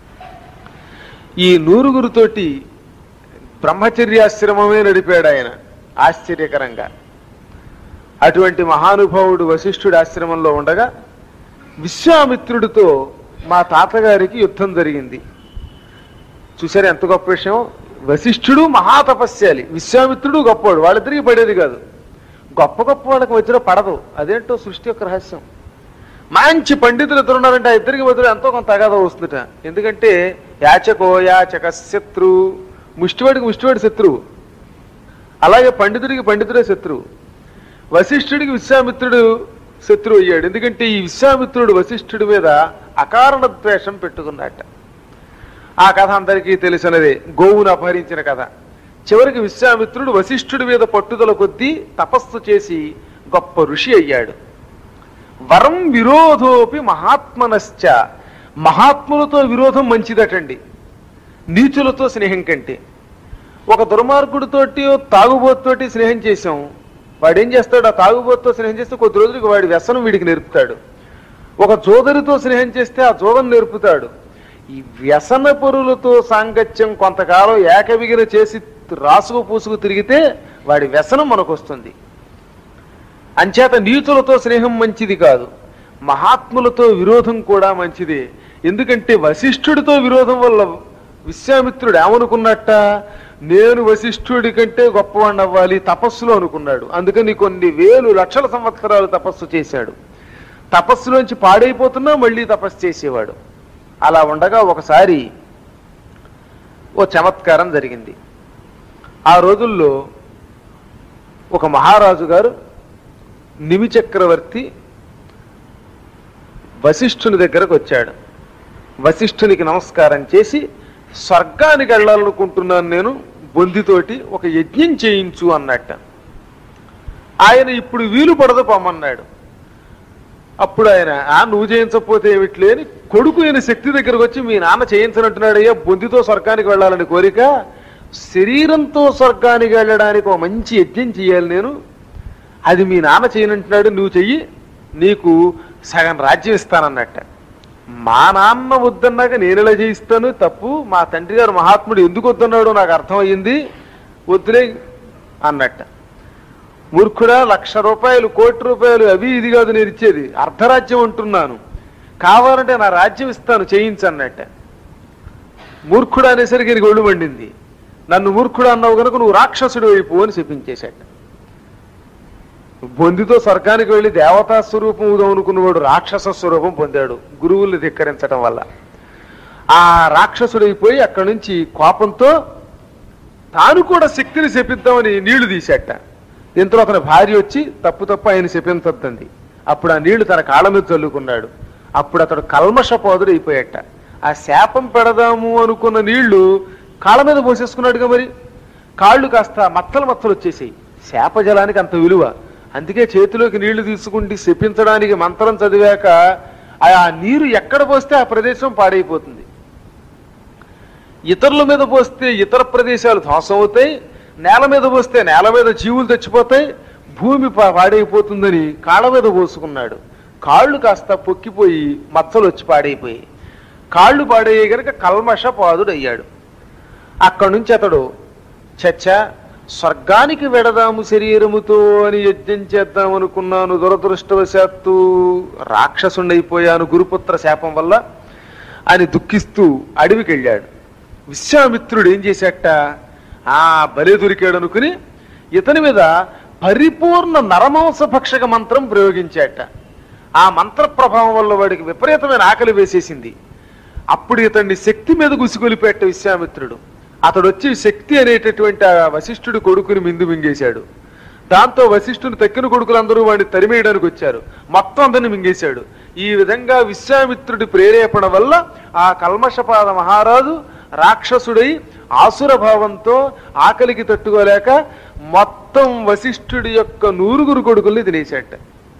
ఈ 100గురితోటి బ్రహ్మచర్యాశ్రమమే నడిపాడు ఆయన ఆశ్చర్యకరంగా. అటువంటి మహానుభావుడు వశిష్ఠుడి ఆశ్రమంలో ఉండగా విశ్వామిత్రుడితో మా తాతగారికి యుద్ధం జరిగింది. చూసారు ఎంత గొప్ప విషయం. వశిష్ఠుడు మహాతపస్యాలి, విశ్వామిత్రుడు గొప్పవాడు. వాళ్ళిద్దరికి పడేది కాదు. గొప్ప గొప్ప వాళ్ళకి మధ్యలో పడదు. అదేంటో సృష్టి యొక్క రహస్యం. మంచి పండితులు ఇద్దరు ఉన్నారంటే ఆ ఇద్దరికి మధ్యలో ఎంతో కొంత తగాద వస్తుందట. ఎందుకంటే యాచకో యాచక శత్రు, ముష్టివాడికి ముష్టివాడి శత్రువు. అలాగే పండితుడికి పండితుడే శత్రువు. వశిష్ఠుడికి విశ్వామిత్రుడు శత్రువు అయ్యాడు. ఎందుకంటే ఈ విశ్వామిత్రుడు వశిష్ఠుడి మీద అకారణ ద్వేషం పెట్టుకున్నట్ట. ఆ కథ అందరికీ తెలిసినదే, గోవును అపహరించిన కథ. చివరికి విశ్వామిత్రుడు వశిష్ఠుడి మీద పట్టుదల కొద్దీ తపస్సు చేసి గొప్ప ఋషి అయ్యాడు. వరం విరోధోపి మహాత్మనశ్చ, మహాత్ములతో విరోధం మంచిదటండి నీచులతో స్నేహం కంటే. ఒక దుర్మార్గుడితోటి తాగుబోతుతోటి స్నేహం చేశాం, వాడేం చేస్తాడు, ఆ తాగుబోతుతో స్నేహం చేస్తే కొద్ది రోజులకి వాడి వ్యసనం వీడికి నేర్పుతాడు. ఒక జోదరితో స్నేహం చేస్తే ఆ జోదం నేర్పుతాడు. ఈ వ్యసన పరులతో సాంగత్యం కొంతకాలం ఏకవిగిన చేసి రాసుకు పూసుకు తిరిగితే వాడి వ్యసనం మనకు వస్తుంది. అంచేత నీచులతో స్నేహం మంచిది కాదు, మహాత్ములతో విరోధం కూడా మంచిదే. ఎందుకంటే వశిష్ఠుడితో విరోధం వల్ల విశ్వామిత్రుడు ఏమనుకున్నట్ట, నేను వశిష్ఠుడి కంటే గొప్పవాడిని అవ్వాలి తపస్సులో అనుకున్నాడు. అందుకని కొన్ని వేలు లక్షల సంవత్సరాలు తపస్సు చేశాడు. తపస్సులోంచి పాడైపోతున్నా మళ్ళీ తపస్సు చేసేవాడు. అలా ఉండగా ఒకసారి ఓ చమత్కారం జరిగింది. ఆ రోజుల్లో ఒక మహారాజు గారు నిమి చక్రవర్తి వశిష్ఠుని దగ్గరకు వచ్చాడు. వశిష్ఠునికి నమస్కారం చేసి, స్వర్గానికి వెళ్ళాలనుకుంటున్నాను నేను, బొందితోటి ఒక యజ్ఞం చేయించు అన్నట్ట. ఆయన ఇప్పుడు వీలు పడదు పొమ్మన్నాడు. అప్పుడు ఆయన, నువ్వు చేయించకపోతే ఏమిట్లే అని కొడుకు అయిన శక్తి దగ్గరకు వచ్చి, మీ నాన్న చేయించనంటున్నాడయ్యా, బొందితో స్వర్గానికి వెళ్ళాలని కోరిక, శరీరంతో స్వర్గానికి వెళ్ళడానికి ఒక మంచి యజ్ఞం చేయాలి నేను, అది మీ నాన్న చేయనంటున్నాడు, నువ్వు చెయ్యి, నీకు సగం రాజ్యం ఇస్తానన్నట్ట. మా నాన్న వద్దన్నాక నేను ఎలా చేయిస్తాను, తప్పు. మా తండ్రి గారు మహాత్ముడు ఎందుకు వద్దన్నాడో నాకు అర్థమయ్యింది, వద్దులే అన్నట్ట. మూర్ఖుడా, 1,00,000 రూపాయలు, 1,00,00,000 రూపాయలు అవి ఇది కాదు నేను ఇచ్చేది, అర్ధరాజ్యం అంటున్నాను, కావాలంటే నా రాజ్యం ఇస్తాను చేయించన్నట్ట. మూర్ఖుడు అనేసరికి నీకు ఒళ్ళు మండింది. నన్ను మూర్ఖుడు అన్నావు కనుక నువ్వు రాక్షసుడు అయిపో అని చెప్పించేశాట. బొందితో స్వర్గానికి వెళ్ళి దేవతా స్వరూపం అనుకున్నవాడు రాక్షస స్వరూపం పొందాడు గురువుల్ని ధిక్కరించడం వల్ల. ఆ రాక్షసుడైపోయి అక్కడి నుంచి కోపంతో తాను కూడా శక్తిని శపిద్దామని నీళ్లు తీసేట. ఇంతలో అతని భార్య వచ్చి తప్పు ఆయన శపించద్దంది. అప్పుడు ఆ నీళ్లు తన కాళ్ళ మీద చల్లుకున్నాడు. అప్పుడు అతడు కల్మషపోదుడు అయిపోయాట. ఆ శాపం పెడదాము అనుకున్న నీళ్లు కాళ్ళ మీద పోసేసుకున్నాడుగా, మరి కాళ్ళు కాస్త మత్తలు మత్తలు వచ్చేసాయి. శాపజలానికి అంత విలువ. అందుకే చేతిలోకి నీళ్లు తీసుకుంటే శపించడానికి మంత్రం చదివాక ఆ నీరు ఎక్కడ పోస్తే ఆ ప్రదేశం పాడైపోతుంది. ఇతరుల మీద పోస్తే ఇతర ప్రదేశాలు ధ్వంసం అవుతాయి, నేల మీద పోస్తే నేల మీద జీవులు తెచ్చిపోతాయి, భూమి పాడైపోతుందని కాళ్ళ మీద పోసుకున్నాడు. కాళ్ళు కాస్త పొక్కిపోయి మచ్చలు వచ్చి పాడైపోయి, కాళ్ళు పాడయ్యాయి కనుక కల్మష పాదుడు అయ్యాడు. అక్కడి నుంచి అతడు చచ్చా స్వర్గానికి వెడదాము శరీరముతో అని యజ్ఞం చేద్దాం అనుకున్నాను, దురదృష్టవశాత్తు రాక్షసుండైపోయాను గురుపుత్ర శాపం వల్ల అని దుఃఖిస్తూ అడవికి వెళ్ళాడు. విశ్వామిత్రుడు ఏం చేశాట, బలే దొరికాడు అనుకుని ఇతని మీద పరిపూర్ణ నరమాంస భక్షక మంత్రం ప్రయోగించాట. ఆ మంత్ర ప్రభావం వల్ల వాడికి విపరీతమైన ఆకలి వేసేసింది. అప్పుడు ఇతన్ని శక్తి మీద గుసిగొలిపెట్ట విశ్వామిత్రుడు. అతడు వచ్చి శక్తి అనేటటువంటి ఆ వశిష్ఠుడి కొడుకుని మింగేశాడు. దాంతో వశిష్ఠుని తక్కిన కొడుకులందరూ వాడిని తరిమేయడానికి వచ్చారు. మొత్తం అందరిని మింగేశాడు. ఈ విధంగా విశ్వామిత్రుడి ప్రేరేపణ వల్ల ఆ కల్మషపాద మహారాజు రాక్షసుడై ఆసుర భావంతో ఆకలికి తట్టుకోలేక మొత్తం వశిష్ఠుడి యొక్క 100 కొడుకుల్ని తినేశాట.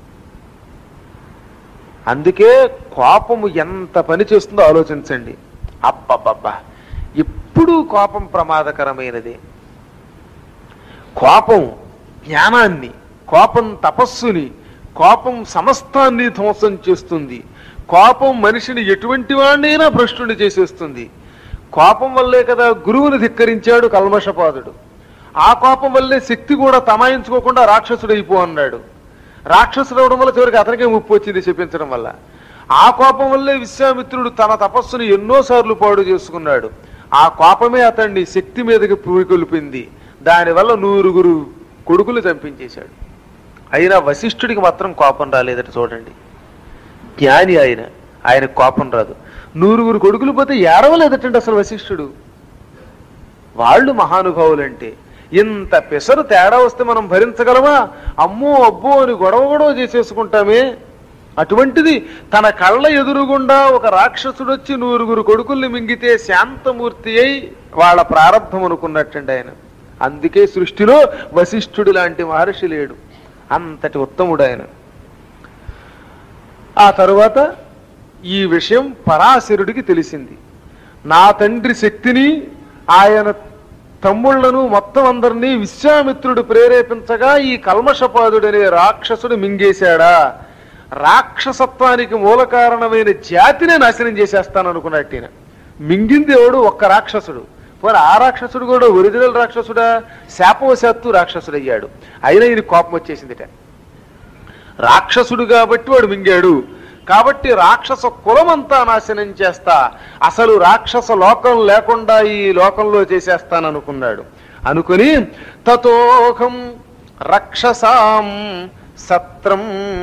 అందుకే కోపము ఎంత పని చేస్తుందో ఆలోచించండి. అబ్బబ్బబ్బా, ఇప్పుడు కోపం ప్రమాదకరమైనది. కోపం జ్ఞానాన్ని, కోపం తపస్సుని, కోపం సమస్తాన్ని ధ్వంసం చేస్తుంది. కోపం మనిషిని ఎటువంటి వాడినైనా భ్రష్టుని చేసేస్తుంది. కోపం వల్లే కదా గురువుని ధిక్కరించాడు కల్మషపాదుడు. ఆ కోపం వల్లే శక్తి కూడా తమాయించుకోకుండా రాక్షసుడు అయిపో అన్నాడు. రాక్షసుడు అవడం వల్ల చివరికి అతనికే ముప్పు వచ్చింది చెప్పించడం వల్ల. ఆ కోపం వల్లే విశ్వామిత్రుడు తన తపస్సును ఎన్నోసార్లు పాడు చేసుకున్నాడు. ఆ కోపమే అతన్ని శక్తి మీదకి పూరికొల్పింది. దానివల్ల 100 కొడుకులు చంపించేశాడు. అయినా వశిష్ఠుడికి మాత్రం కోపం రాలేదట. చూడండి, జ్ఞాని ఆయన కోపం రాదు. 100 కొడుకులు పోతే ఏడవలేదటండి అసలు వశిష్ఠుడు. వాళ్ళు మహానుభావులంటే. ఇంత పెసరు తేడా వస్తే మనం భరించగలమా? అమ్మో అబ్బో అని గొడవ చేసేసుకుంటామే. అటువంటిది తన కళ్ళ ఎదురుగుండా ఒక రాక్షసుడు వచ్చి 100 కొడుకుల్ని మింగితే శాంతమూర్తి అయి వాళ్ళ ప్రారంభం అనుకున్నట్టండి ఆయన. అందుకే సృష్టిలో వశిష్ఠుడు లాంటి మహర్షి లేడు. అంతటి ఉత్తముడు ఆయన. ఆ తరువాత ఈ విషయం పరాశరుడికి తెలిసింది. నా తండ్రి శక్తిని, ఆయన తమ్ముళ్లను మొత్తం అందరినీ విశ్వామిత్రుడు ప్రేరేపించగా ఈ కల్మషపాదుడనే రాక్షసుడు మింగేశాడా? రాక్షసత్వానికి మూల కారణమైన జాతినే నాశనం చేసేస్తాను అనుకున్నట్టు ఈయన. మింగింది ఎవడు? ఒక్క రాక్షసుడు. పోనీ ఆ రాక్షసుడు కూడా ఒరిజినల్ రాక్షసుడా? శాపవశాత్తు రాక్షసుడయ్యాడు. అయినా ఈయన కోపం వచ్చేసిందిట. రాక్షసుడు కాబట్టి వాడు మింగాడు, కాబట్టి రాక్షస కులమంతా నాశనం చేస్తా, అసలు రాక్షస లోకం లేకుండా ఈ లోకంలో చేసేస్తాననుకున్నాడు. అనుకుని తతోహం రక్షసాం సత్రం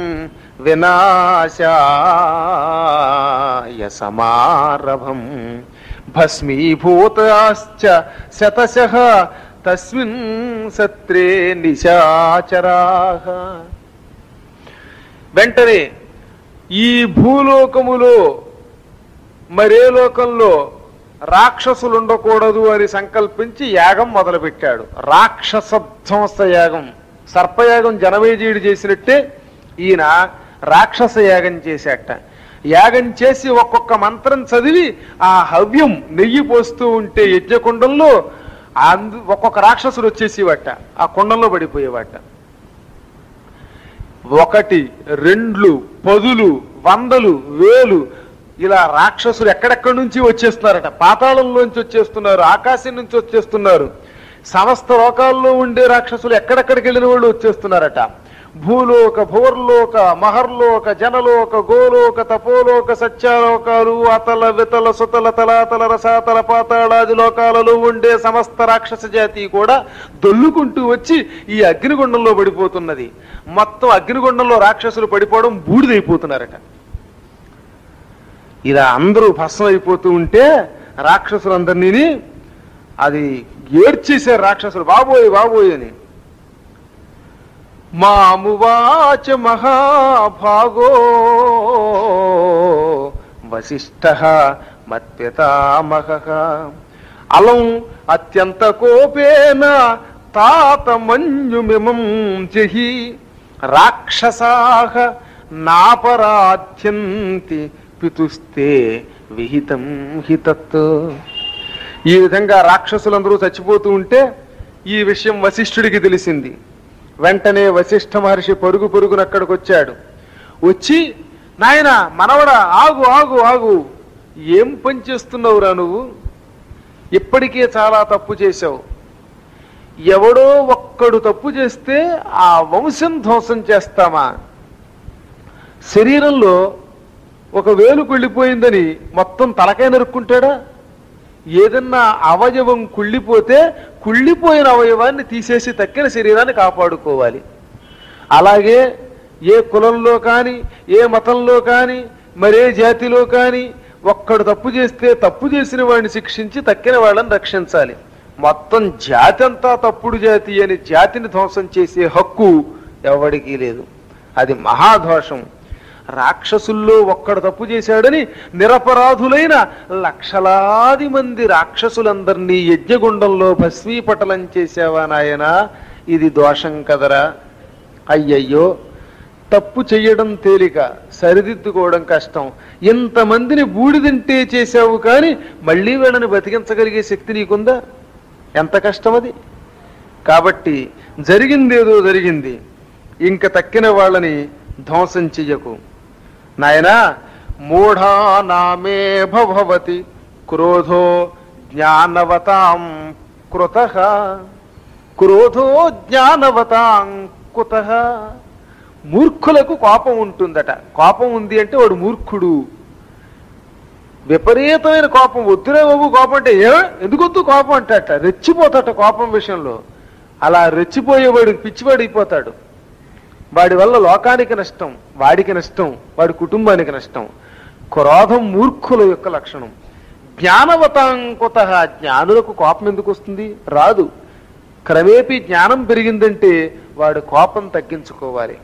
వినాశాయ సమారభం భస్మీభూతాశ్చ శతశః తస్మిన్ సత్రే నిశాచరాః. వెంటనే ఈ భూలోకములో మరే లోకంలో రాక్షసులు ఉండకూడదు అని సంకల్పించి యాగం మొదలుపెట్టాడు. రాక్షస ధ్వంస యాగం. సర్పయాగం జనమేజయుడు చేసినట్టే ఈయన రాక్షస యాగం చేశాట. యాగం చేసి ఒక్కొక్క మంత్రం చదివి ఆ హవ్యం నెయ్యి పోస్తూ ఉంటే యజ్ఞకుండంలో ఒక్కొక్క రాక్షసుడు వచ్చేసేవాట, ఆ కుండంలో పడిపోయేవాట. 1, 2, 10, 100, 1000 ఇలా రాక్షసులు ఎక్కడెక్కడి నుంచి వచ్చేస్తున్నారట. పాతాళంలోంచి వచ్చేస్తున్నారు, ఆకాశం నుంచి వచ్చేస్తున్నారు. సమస్త లోకాల్లో ఉండే రాక్షసులు ఎక్కడెక్కడికి వెళ్ళిన వాళ్ళు వచ్చేస్తున్నారట. భూలోక, భూర్లోక, మహర్లోక, జనలోక, గోలోక, తపోలోక, సత్యాలోకాలు, అతల వితల సుతల తలాతల రసాతల పాతాళాది లోకాలలో ఉండే సమస్త రాక్షస జాతి కూడా దొల్లుకుంటూ వచ్చి ఈ అగ్నిగుండంలో పడిపోతున్నది. మొత్తం అగ్నిగుండంలో రాక్షసులు పడిపోవడం బూడిదైపోతున్నారట. ఇలా అందరూ భస్మం అయిపోతూ ఉంటే రాక్షసులందరినీ అది ఏడ్చేశారు రాక్షసులు, బాబోయ్ బాబోయ్ అని. మామువాచ మహాభాగో వశిష్ఠః మత్పితామహః అలం అత్యంత కోపేన తాతమన్యుమిమం జహి రాక్షసాః నాపరాధ్యంతి పితుస్తే విహితం హితత్. ఈ విధంగా రాక్షసులందరూ చచ్చిపోతూ ఉంటే ఈ విషయం వశిష్ఠుడికి తెలిసింది. వెంటనే వశిష్ఠ మహర్షి పరుగు పరుగున అక్కడికి వచ్చాడు. వచ్చి, నాయన మనవడా, ఆగు ఆగు ఆగు, ఏం పని చేస్తున్నావురా నువ్వు? ఇప్పటికే చాలా తప్పు చేశావు. ఎవడో ఒక్కడు తప్పు చేస్తే ఆ వంశం ధ్వంసం చేస్తామా? శరీరంలో ఒక వేలు కుళ్ళిపోయిందని మొత్తం తలకాయ నరుక్కుంటాడా? ఏదన్నా అవయవం కుళ్ళిపోతే కుళ్ళిపోయిన అవయవాన్ని తీసేసి తక్కిన శరీరాన్ని కాపాడుకోవాలి. అలాగే ఏ కులంలో కానీ, ఏ మతంలో కానీ, మరే జాతిలో కానీ ఒక్కడు తప్పు చేస్తే తప్పు చేసిన వాడిని శిక్షించి తక్కిన వాళ్ళని రక్షించాలి. మొత్తం జాతి అంతా తప్పుడు జాతి అని జాతిని ధ్వంసం చేసే హక్కు ఎవడికి లేదు. అది మహాదోషం. రాక్షసుల్లో ఒక్కడు తప్పు చేశాడని నిరపరాధులైన లక్షలాది మంది రాక్షసులందరినీ యజ్ఞగుండంలో భస్మీపటలం చేశావా నాయనా? ఇది దోషం కదరా. అయ్యయ్యో, తప్పు చెయ్యడం తేలిక, సరిదిద్దుకోవడం కష్టం. ఇంతమందిని బూడిదంటే చేశావు కానీ మళ్ళీ వీళ్ళని బతికించగలిగే శక్తి నీకుందా? ఎంత కష్టం అది. కాబట్టి జరిగిందేదో జరిగింది, ఇంక తక్కిన వాళ్ళని ధ్వంసం చెయ్యకు. నాయనా, మూఢానామే భవతి క్రోధో జ్ఞానవతాం కృతః, క్రోధో జ్ఞానవతాం కుతః. మూర్ఖులకు కోపం ఉంటుందట. కోపం ఉంది అంటే వాడు మూర్ఖుడు. విపరీతమైన కోపం, వద్దురే బాబు కోపం అంటే ఎందుకొద్దు కోపం అంటట, రెచ్చిపోతాట కోపం విషయంలో. అలా రెచ్చిపోయేవాడు పిచ్చివాడు అయిపోతాడు. వాడి వల్ల లోకానికి నష్టం, వాడికి నష్టం, వాడి కుటుంబానికి నష్టం. క్రోధం మూర్ఖుల యొక్క లక్షణం. జ్ఞానవతాంకుత, జ్ఞానులకు కోపం ఎందుకు వస్తుంది? రాదు. క్రమేపీ జ్ఞానం పెరిగిందంటే వాడు కోపం తగ్గించుకోవాలి.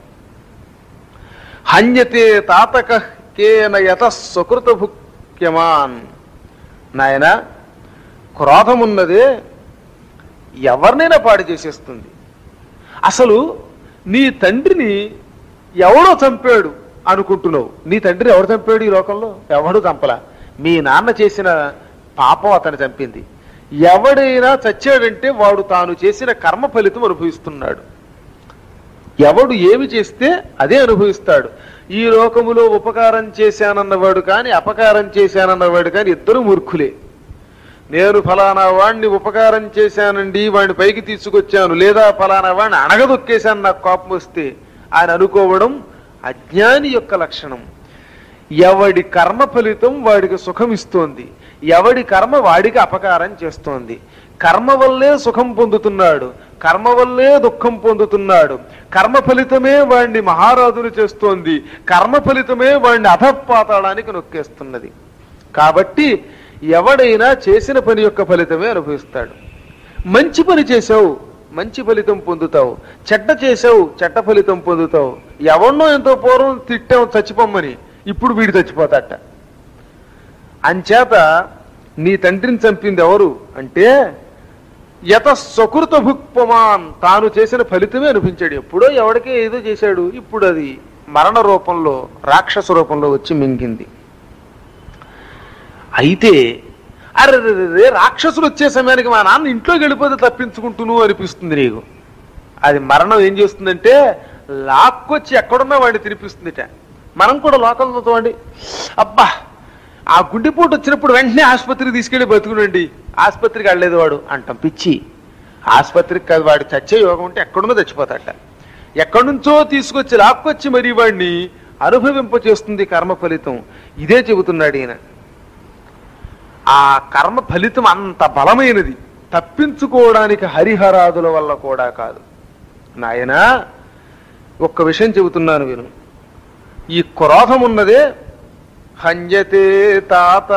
హన్యతే తాతక కేన యత సుకృత భుక్యమాన్. నాయన, క్రోధమున్నదే ఎవరినైనా పాడు చేసేస్తుంది. అసలు నీ తండ్రిని ఎవడో చంపాడు అనుకుంటున్నావు. నీ తండ్రిని ఎవడు చంపాడు ఈ లోకంలో? ఎవడు చంపలా. మీ నాన్న చేసిన పాపం అతను చంపింది. ఎవడైనా చచ్చాడంటే వాడు తాను చేసిన కర్మ ఫలితం అనుభవిస్తున్నాడు. ఎవడు ఏమి చేస్తే అదే అనుభవిస్తాడు. ఈ లోకములో ఉపకారం చేశానన్నవాడు కానీ అపకారం చేశానన్నవాడు కానీ ఇద్దరు మూర్ఖులే. నేను ఫలానా వాడిని ఉపకారం చేశానండి, వాడిని పైకి తీసుకొచ్చాను, లేదా ఫలానా వాడిని అణగదొక్కేశాను నాకు కోపం వస్తే ఆయన అనుకోవడం అజ్ఞాని యొక్క లక్షణం. ఎవడి కర్మ ఫలితం వాడికి సుఖం ఇస్తోంది, ఎవడి కర్మ వాడికి అపకారం చేస్తోంది. కర్మ వల్లే సుఖం పొందుతున్నాడు, కర్మ వల్లే దుఃఖం పొందుతున్నాడు. కర్మ ఫలితమే వాడిని మహారాజులు చేస్తోంది, కర్మ ఫలితమే వాడిని అధపాతాళానికి నొక్కేస్తున్నది. కాబట్టి ఎవడైనా చేసిన పని యొక్క ఫలితమే అనుభవిస్తాడు. మంచి పని చేసావు, మంచి ఫలితం పొందుతావు. చెడ్డ చేసావు, చెడ్డ ఫలితం పొందుతావు. ఎవరినో ఎంతో పూర్వం తిట్టావు చచ్చిపోమ్మని, ఇప్పుడు వీడు చచ్చిపోతాట. అంచేత నీ తండ్రిని చంపింది ఎవరు అంటే యత సుకృత భుక్పమాన్, తాను చేసిన ఫలితమే అనిపించాడు. ఎప్పుడో ఎవడికే ఏదో చేశాడు, ఇప్పుడు అది మరణ రూపంలో రాక్షస రూపంలో వచ్చి మింగింది. అయితే అరే రాక్షసులు వచ్చే సమయానికి మా నాన్న ఇంట్లోకి వెళ్ళిపోతే తప్పించుకుంటును అనిపిస్తుంది నీకు. అది మరణం ఏం చేస్తుందంటే లాక్కొచ్చి ఎక్కడున్నా వాడిని తినిపిస్తుందిట. మనం కూడా లోకల్తో చూడండి, అబ్బా ఆ గుండెపోటు వచ్చినప్పుడు వెంటనే ఆసుపత్రికి తీసుకెళ్లి బతుకునండి, ఆసుపత్రికి వెళ్ళలేదు వాడు అంటాం. పిచ్చి. ఆసుపత్రికి కాదు, వాడు చచ్చే యోగం ఉంటే ఎక్కడున్నా చచ్చిపోతాట. ఎక్కడి నుంచో తీసుకొచ్చి లాక్కొచ్చి మరీ వాడిని అనుభవింప చేస్తుంది కర్మ ఫలితం. ఇదే చెబుతున్నాడు ఈయన. ఆ కర్మ ఫలితం అంత బలమైనది, తప్పించుకోవడానికి హరిహరాదుల వల్ల కూడా కాదు. నాయనా, ఒక్క విషయం చెబుతున్నాను విను. ఈ క్రోధం ఉన్నదే హన్యతే తాత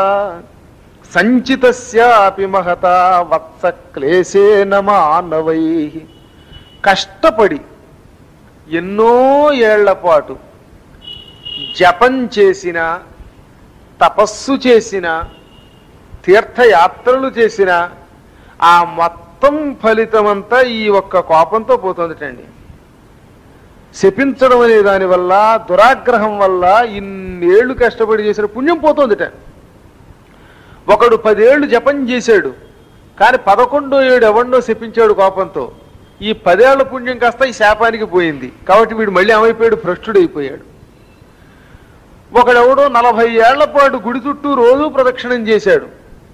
సంచితస్యాపి మహత వత్స క్లేశేన మానవై. కష్టపడి ఎన్నో ఏళ్ల పాటు జపం చేసిన, తపస్సు చేసిన, తీర్థయాత్రలు చేసిన ఆ మొత్తం ఫలితమంతా ఈ ఒక్క కోపంతో పోతుందటండి. శపించడం అనే దానివల్ల, దురాగ్రహం వల్ల ఇన్నేళ్లు కష్టపడి చేసిన పుణ్యం పోతుందిట. ఒకడు 10 ఏళ్లు జపం చేశాడు, కానీ 11వ ఏడు ఎవరినో శపించాడు కోపంతో. ఈ 10 ఏళ్ల పుణ్యం కాస్త ఈ శాపానికి పోయింది. కాబట్టి వీడు మళ్ళీ ఏమైపోయాడు? భ్రష్టుడైపోయాడు. ఒకడెవడో 40 ఏళ్ల పాటు గుడి చుట్టూ రోజు ప్రదక్షిణం చేశాడు,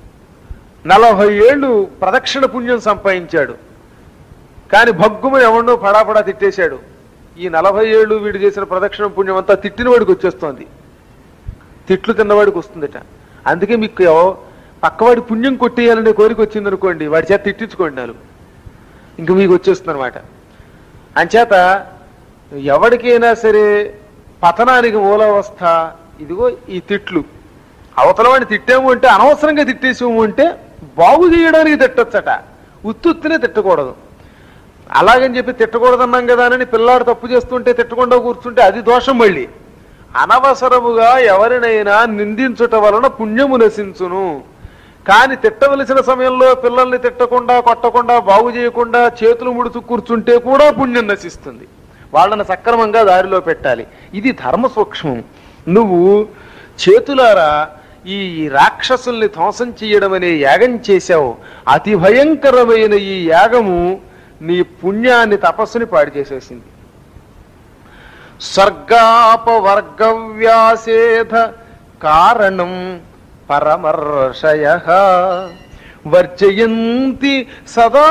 40 ఏళ్ళు ప్రదక్షిణ పుణ్యం సంపాదించాడు. కానీ భగ్గుమని ఎవరినో పడాపడా తిట్టేశాడు. ఈ 40 ఏళ్ళు వీడు చేసిన ప్రదక్షిణ పుణ్యం అంతా తిట్టినవాడికి వచ్చేస్తోంది, తిట్లు తిన్నవాడికి వస్తుందట. అందుకే మీకు పక్కవాడి పుణ్యం కొట్టేయాలనే కోరిక వచ్చిందనుకోండి, వాడి చేత తిట్టించుకోండి నాలుగు, ఇంక మీకు వచ్చేస్తుంది అనమాట. అంచేత ఎవరికైనా సరే పతనానికి మూలావస్థ ఇదిగో ఈ తిట్లు. అవతల వాడిని తిట్టాము అంటే, అనవసరంగా తిట్టేసాము అంటే బాగు చేయడానికి తిట్టొచ్చట, ఉత్తునే తిట్టకూడదు. అలాగని చెప్పి తిట్టకూడదన్నాం కదా అని పిల్లాడు తప్పు చేస్తుంటే తిట్టకుండా కూర్చుంటే అది దోషం. మళ్ళీ అనవసరముగా ఎవరినైనా నిందించుట వలన పుణ్యము నశించును. కానీ తిట్టవలసిన సమయంలో పిల్లల్ని తిట్టకుండా, కొట్టకుండా, బాగు చేయకుండా చేతులు ముడుచు కూర్చుంటే కూడా పుణ్యం నశిస్తుంది. వాళ్ళని సక్రమంగా దారిలో పెట్టాలి. ఇది ధర్మ సూక్ష్మం. నువ్వు చేతులారా ఈ రాక్షసుల్ని ధ్వంసం చేయడం అనే యాగం చేశావు. అతి భయంకరమైన ఈ యాగము నీ పుణ్యాన్ని తపస్సుని పాడు చేసేసింది. స్వర్గాపవర్గవ్యాసేధ కారణం పరమర్షయః వర్జయంతి సదా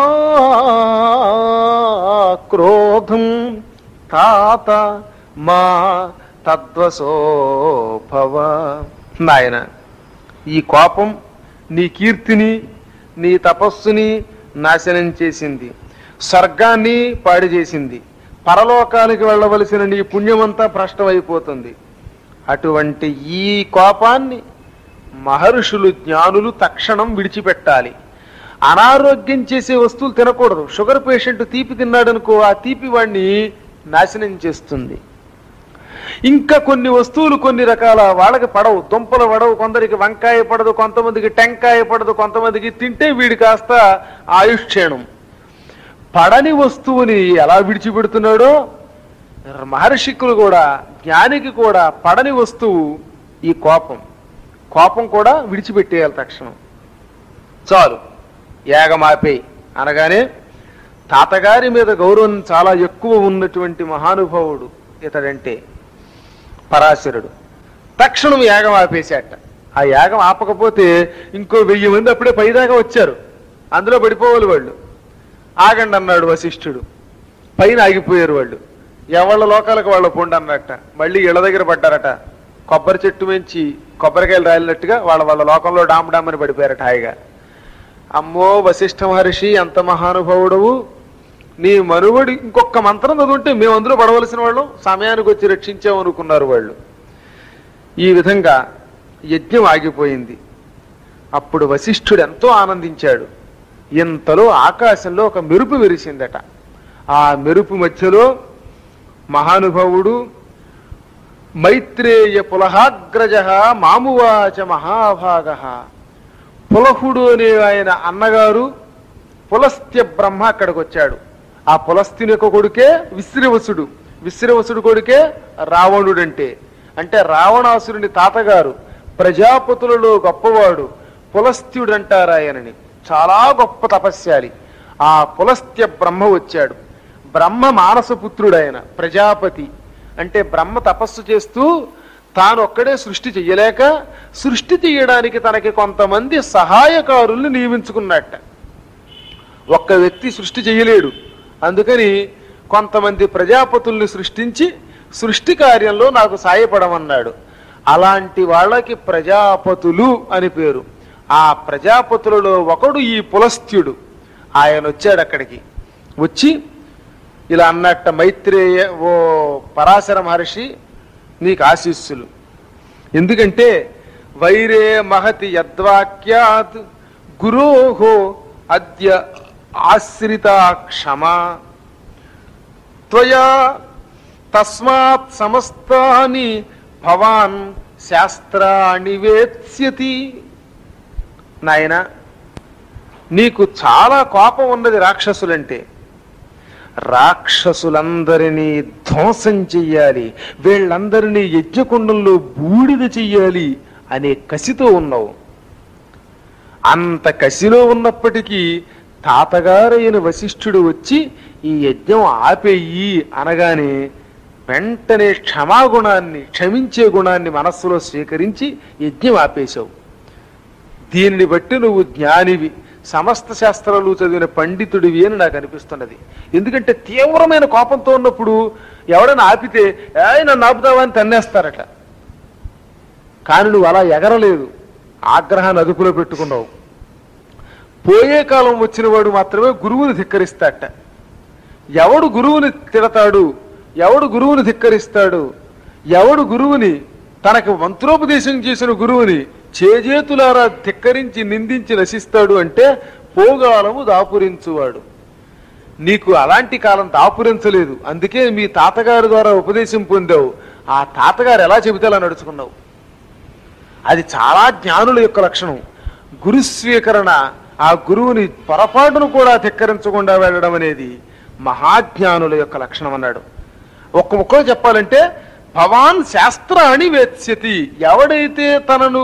క్రోధం తాత మా తద్వసో భవ. నాయన, ఈ కోపం నీ కీర్తిని నీ తపస్సుని నాశనం చేసింది, స్వర్గాన్ని పాడు చేసింది, పరలోకానికి వెళ్ళవలసిన నీ పుణ్యమంతా భ్రష్టమైపోతుంది. అటువంటి ఈ కోపాన్ని మహర్షులు జ్ఞానులు తక్షణం విడిచిపెట్టాలి. అనారోగ్యం చేసే వస్తువులు తినకూడదు. షుగర్ పేషెంట్ తీపి తిన్నాడనుకో, ఆ తీపి వాడిని నాశనం చేస్తుంది. ఇంకా కొన్ని వస్తువులు కొన్ని రకాల వాళ్ళకి పడవు, దుంపలు పడవు, కొందరికి వంకాయ పడదు, కొంతమందికి టెంకాయ పడదు, కొంతమందికి తింటే వీడి కాస్త ఆయుష్క్షేణం. పడని వస్తువుని ఎలా విడిచిపెడుతున్నాడో మహర్షికులు కూడా, జ్ఞానికి కూడా పడని వస్తువు ఈ కోపం. కోపం కూడా విడిచిపెట్టేయాలి తక్షణం. చాలు, యాగమాపేయి అనగానే తాతగారి మీద గౌరవం చాలా ఎక్కువ ఉన్నటువంటి మహానుభావుడు ఇతడంటే పరాశరుడు. తక్షణం యాగం ఆపేశాట. ఆ యాగం ఆపకపోతే ఇంకో 1000 మంది అప్పుడే పైదాకా వచ్చారు, అందులో పడిపోవాలి వాళ్ళు. ఆగండి అన్నాడు వశిష్ఠుడు. పైన ఆగిపోయారు వాళ్ళు. ఎవళ్ళ లోకాలకు వాళ్ళ పొండి అన్నట్ట. మళ్ళీ ఇళ్ళ దగ్గర పడ్డారట. కొబ్బరి చెట్టు మించి కొబ్బరికాయలు రాలినట్టుగా వాళ్ళ లోకంలో డామ్ డామ్ అని పడిపోయారట హాయిగా. అమ్మో వశిష్ఠ మహర్షి, ఎంత మహానుభావుడవు, నీ మనువడి ఇంకొక మంత్రం చదువుంటే మేము అందులో పడవలసిన వాళ్ళం, సమయానికి వచ్చి రక్షించామనుకున్నారు వాళ్ళు. ఈ విధంగా యజ్ఞం ఆగిపోయింది. అప్పుడు వశిష్ఠుడు ఎంతో ఆనందించాడు. ఇంతలో ఆకాశంలో ఒక మెరుపు విరిసిందట. ఆ మెరుపు మధ్యలో మహానుభావుడు మైత్రేయ పులహాగ్రజ మామువాచ మహాభాగ. పులహుడు అనే ఆయన అన్నగారు పులస్త్య బ్రహ్మ అక్కడికి వచ్చాడు. ఆ పులస్త్యుని యొక్క కొడుకే విశ్రవసుడు, విశ్రవసుడు కొడుకే రావణుడంటే. అంటే రావణాసురుని తాతగారు, ప్రజాపతులలో గొప్పవాడు పులస్త్యుడు అంటారు ఆయనని. చాలా గొప్ప తపస్యాలి. ఆ పులస్త్య బ్రహ్మ వచ్చాడు. బ్రహ్మ మానసపుత్రుడు ఆయన, ప్రజాపతి. అంటే బ్రహ్మ తపస్సు చేస్తూ తాను ఒక్కడే సృష్టి చెయ్యలేక సృష్టి చెయ్యడానికి తనకి కొంతమంది సహాయకారుల్ని నియమించుకున్నట్ట. ఒక్క వ్యక్తి సృష్టి చెయ్యలేడు, అందుకని కొంతమంది ప్రజాపతుల్ని సృష్టించి సృష్టి కార్యంలో నాకు సాయపడమన్నాడు. అలాంటి వాళ్ళకి ప్రజాపతులు అని పేరు. ఆ ప్రజాపతులలో ఒకడు ఈ పులస్త్యుడు. ఆయన వచ్చాడు అక్కడికి. వచ్చి ఇలా అన్నట్ట, మైత్రేయ, ఓ పరాశర మహర్షి, నీకు ఆశీస్సులు. ఎందుకంటే వైరే మహతి యద్వాక్యాత్ గురోహో అద్య ఆశ్రిత క్షమా త్వయా తస్మాత్ సమస్తాని భవాన్ శాస్త్రాణి వేత్స్యతి. నాయన, నీకు చాలా కోపం ఉన్నది రాక్షసులంటే. రాక్షసులందరినీ ధ్వంసం చెయ్యాలి, వీళ్ళందరినీ యజ్ఞకుండంలో బూడిద చెయ్యాలి అనే కసితో ఉన్నావు. అంత కసిలో ఉన్నప్పటికీ తాతగారైన వశిష్ఠుడు వచ్చి ఈ యజ్ఞం ఆపేయి అనగానే వెంటనే క్షమాగుణాన్ని, క్షమించే గుణాన్ని మనస్సులో స్వీకరించి యజ్ఞం ఆపేశావు. దీనిని బట్టి నువ్వు జ్ఞానివి, సమస్త శాస్త్రాలు చదివిన పండితుడివి అని నాకు అనిపిస్తున్నది. ఎందుకంటే తీవ్రమైన కోపంతో ఉన్నప్పుడు ఎవడైనా ఆపితే నన్ను ఆపుతావా అని తన్నేస్తారట. కానీ నువ్వు అలా ఎగరలేదు, ఆగ్రహాన్ని అదుపులో పెట్టుకున్నావు. పోయే కాలం వచ్చిన వాడు మాత్రమే గురువుని ధిక్కరిస్తాడట. ఎవడు గురువుని తిడతాడు, ఎవడు గురువుని ధిక్కరిస్తాడు, ఎవడు గురువుని, తనకు మంత్రోపదేశం చేసిన గురువుని చేజేతులారా ధిక్కరించి నిందించి నశిస్తాడు అంటే పోగాలము దాపురించువాడు. నీకు అలాంటి కాలం దాపురించలేదు, అందుకే మీ తాతగారి ద్వారా ఉపదేశం పొందావు. ఆ తాతగారు ఎలా చెబితే అలా నడుచుకున్నావు. అది చాలా జ్ఞానుల యొక్క లక్షణం. గురుస్వీకరణ, ఆ గురువుని పొరపాటును కూడా ధిక్కరించకుండా వెళ్ళడం అనేది మహాజ్ఞానుల యొక్క లక్షణం అన్నాడు. ఒక్క ముక్కలో చెప్పాలంటే భవాన్ శాస్త్రాన్ని వేత్స్యతి. ఎవడైతే తనను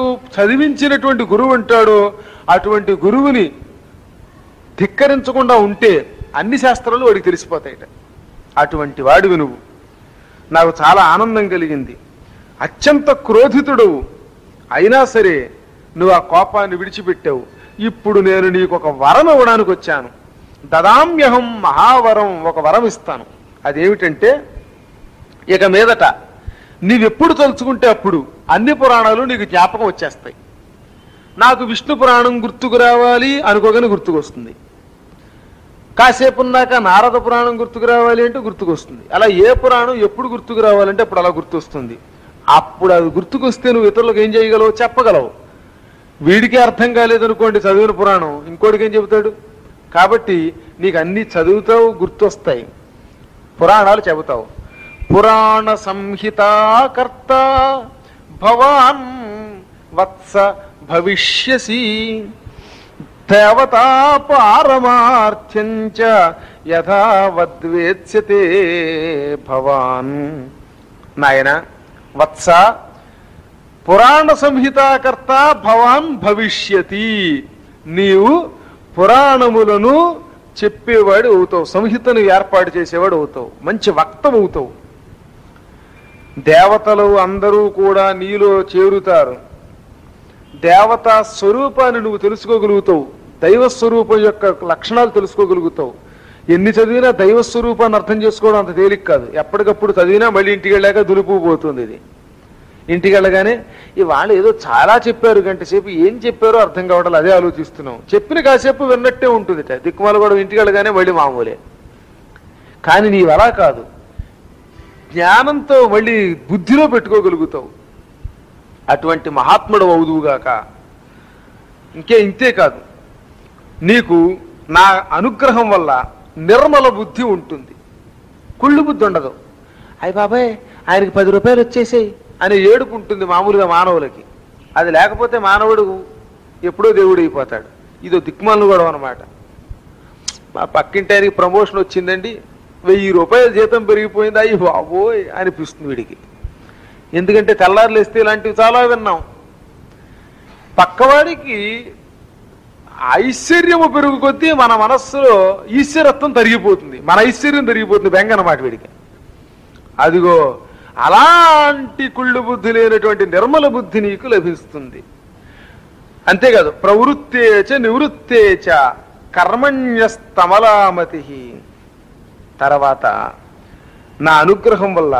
చదివించినటువంటి గురువు అంటాడో అటువంటి గురువుని ధిక్కరించకుండా ఉంటే అన్ని శాస్త్రాలు వాడికి తెలిసిపోతాయిట. అటువంటి వాడివి నువ్వు. నాకు చాలా ఆనందం కలిగింది. అత్యంత క్రోధితుడవు అయినా సరే నువ్వు ఆ కోపాన్ని విడిచిపెట్టావు. ఇప్పుడు నేను నీకు ఒక వరం ఇవ్వడానికి వచ్చాను. దదామ్యహం మహావరం, ఒక వరం ఇస్తాను. అదేమిటంటే, ఇక మీదట నీవెప్పుడు తలుచుకుంటే అప్పుడు అన్ని పురాణాలు నీకు జ్ఞాపకం వచ్చేస్తాయి. నాకు విష్ణు పురాణం గుర్తుకు రావాలి అనుకోగానే గుర్తుకొస్తుంది. కాసేపు ఉన్నాక నారద పురాణం గుర్తుకు రావాలి అంటే గుర్తుకొస్తుంది. అలా ఏ పురాణం ఎప్పుడు గుర్తుకు రావాలంటే అప్పుడు అలా గుర్తొస్తుంది. అప్పుడు అది గుర్తుకొస్తే నువ్వు ఇతరులకు ఏం చేయగలవు? చెప్పగలవు. వీడికి అర్థం కాలేదనుకోండి చదివిన పురాణం, ఇంకోటికి ఏం చెబుతాడు? కాబట్టి నీకు అన్ని చదువుతావు, గుర్తొస్తాయి, పురాణాలు చెబుతావు. పురాణ సంహితాకర్త భవాన్ వత్స భవిష్యసి దేవతా పారమార్థ్యంచ యథావద్వేత్స్యతే భవాన్. నాయన వత్స, పురాణ సంహితాకర్త భవాన్ భవిష్యతి. నీవు పురాణములను చెప్పేవాడు అవుతావు, సంహితను ఏర్పాటు చేసేవాడు అవుతావు, మంచి వక్తం అవుతావు. దేవతలు అందరూ కూడా నీలో చేరుతారు. దేవతా స్వరూపాన్ని నువ్వు తెలుసుకోగలుగుతావు. దైవస్వరూపం యొక్క లక్షణాలు తెలుసుకోగలుగుతావు. ఎన్ని చదివినా దైవస్వరూపాన్ని అర్థం చేసుకోవడం అంత తేలిక కాదు. ఎప్పటికప్పుడు చదివినా మళ్ళీ ఇంటికి వెళ్ళాక దులుపు పోతుంది. ఇది ఇంటికి వెళ్ళగానే ఇవాళ ఏదో చాలా చెప్పారు, గంట సేపు ఏం చెప్పారో అర్థం కావడం, అదే ఆలోచిస్తున్నాం. చెప్పిన కాసేపు విన్నట్టే ఉంటుంది. దిక్కుమాల కూడా ఇంటికి వెళ్ళగానే మళ్ళీ మామూలే. కానీ నీవు అలా కాదు, జ్ఞానంతో మళ్ళీ బుద్ధిలో పెట్టుకోగలుగుతావు. అటువంటి మహాత్ముడు అవుదువుగాక. ఇంతే కాదు, నీకు నా అనుగ్రహం వల్ల నిర్మల బుద్ధి ఉంటుంది, కుళ్ళు బుద్ధి ఉండదు. అయ్య బాబాయ్ ఆయనకి 10 రూపాయలు వచ్చేసాయి అనే ఏడుపు ఉంటుంది మామూలుగా మానవులకి. అది లేకపోతే మానవుడు ఎప్పుడో దేవుడు అయిపోతాడు. ఇదో దిక్మాలను కూడా అనమాట. మా పక్కింటి ఆయనకి ప్రమోషన్ వచ్చిందండి, 1000 రూపాయల జీతం పెరిగిపోయింది, అయ్యి బాబోయ్ అనిపిస్తుంది వీడికి. ఎందుకంటే తెల్లారులు వేస్తే ఇలాంటివి చాలా విన్నాం. పక్కవాడికి ఐశ్వర్యము పెరుగు కొద్దీ మన మనస్సులో ఈశ్వరత్వం తరిగిపోతుంది, మన ఐశ్వర్యం తరిగిపోతుంది, బెంగ అన్నమాట వీడికి. అదిగో అలాంటి కుళ్ళు బుద్ధి లేనటువంటి నిర్మల బుద్ధి నీకు లభిస్తుంది. అంతేకాదు, ప్రవృత్తేచ నివృత్తేచ కర్మణ్యస్తమలామతి. తర్వాత నా అనుగ్రహం వల్ల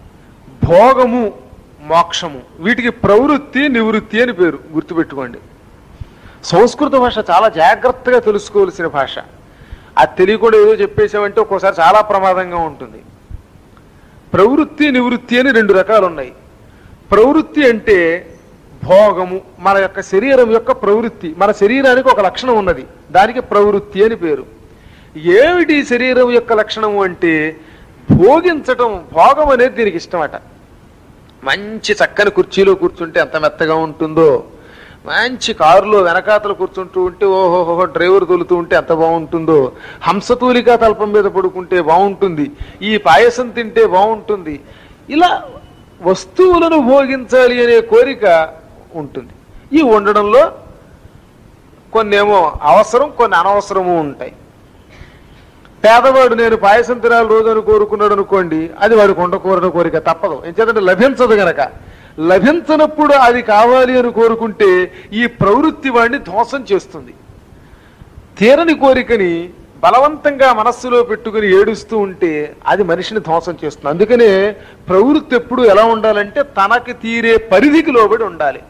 భోగము మోక్షము వీటికి ప్రవృత్తి నివృత్తి అని పేరు, గుర్తుపెట్టుకోండి. సంస్కృత భాష చాలా జాగ్రత్తగా తెలుసుకోవాల్సిన భాష. అది తెలియకుండా ఏదో చెప్పేసామంటే ఒక్కోసారి చాలా ప్రమాదంగా ఉంటుంది. ప్రవృత్తి నివృత్తి అని 2 రకాలు ఉన్నాయి. ప్రవృత్తి అంటే భోగము, మన యొక్క శరీరం యొక్క ప్రవృత్తి. మన శరీరానికి ఒక లక్షణం ఉన్నది, దానికి ప్రవృత్తి అని పేరు. ఏమిటి శరీరం యొక్క లక్షణము అంటే భోగించటం. భోగం అనేది దీనికి ఇష్టమట. మంచి చక్కని కుర్చీలో కూర్చుంటే ఎంత మెత్తగా ఉంటుందో, మంచి కారులో వెనకాతలు కూర్చుంటూ ఉంటే ఓహోహో డ్రైవర్ తోలుతూ ఉంటే ఎంత బాగుంటుందో, హంసతూలికా తల్పం మీద పడుకుంటే బాగుంటుంది, ఈ పాయసం తింటే బాగుంటుంది. ఇలా వస్తువులను భోగించాలి అనే కోరిక ఉంటుంది. ఈ ఉండడంలో కొన్నేమో అవసరం, కొన్ని అనవసరము ఉంటాయి. పేదవాడు నేను పాయసం తినాలి రోజు అని కోరుకున్నాడు అనుకోండి, అది వాడికి ఉండకూడని కోరిక, తప్పదు. ఎందుకంటే లభించదు గనక. లభించనప్పుడు అది కావాలి అని కోరుకుంటే ఈ ప్రవృత్తి వాడిని ధ్వంసం చేస్తుంది. తీరని కోరికని బలవంతంగా మనస్సులో పెట్టుకుని ఏడుస్తూ ఉంటే అది మనిషిని ధ్వంసం చేస్తుంది. అందుకనే ప్రవృత్తి ఎప్పుడు ఎలా ఉండాలంటే తనకి తీరే పరిధికి లోబడి ఉండాలి.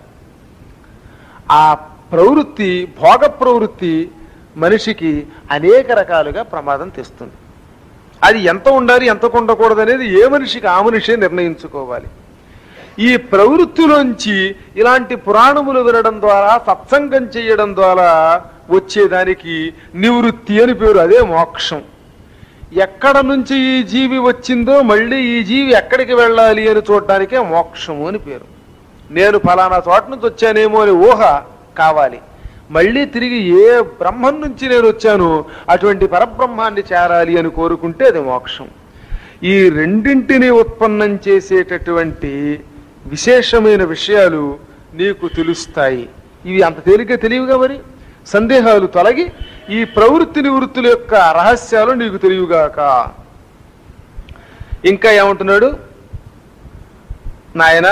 ఆ ప్రవృత్తి, భోగ ప్రవృత్తి మనిషికి అనేక రకాలుగా ప్రమాదం తెస్తుంది. అది ఎంత ఉండాలి ఎంత ఉండకూడదు అనేది ఏ మనిషికి ఆ మనిషే నిర్ణయించుకోవాలి. ఈ ప్రవృత్తిలోంచి ఇలాంటి పురాణములు వినడం ద్వారా, సత్సంగం చేయడం ద్వారా వచ్చేదానికి నివృత్తి అని పేరు. అదే మోక్షం. ఎక్కడ నుంచి ఈ జీవి వచ్చిందో మళ్ళీ ఈ జీవి ఎక్కడికి వెళ్ళాలి అని చూడడానికే మోక్షము అని పేరు. నేను ఫలానా చోట నుంచి వచ్చానేమో అని ఊహ కావాలి. మళ్ళీ తిరిగి ఏ బ్రహ్మం నుంచి నేను వచ్చాను అటువంటి పరబ్రహ్మాన్ని చేరాలి అని కోరుకుంటే అది మోక్షం. ఈ రెండింటిని ఉత్పన్నం చేసేటటువంటి విశేషమైన విషయాలు నీకు తెలుస్తాయి. ఇవి అంత తేలిగ్గా తెలియవుగా. మరి సందేహాలు తొలగి ఈ ప్రవృత్తి నివృత్తుల యొక్క రహస్యాలు నీకు తెలియగాక. ఇంకా ఏమంటున్నాడు, నాయన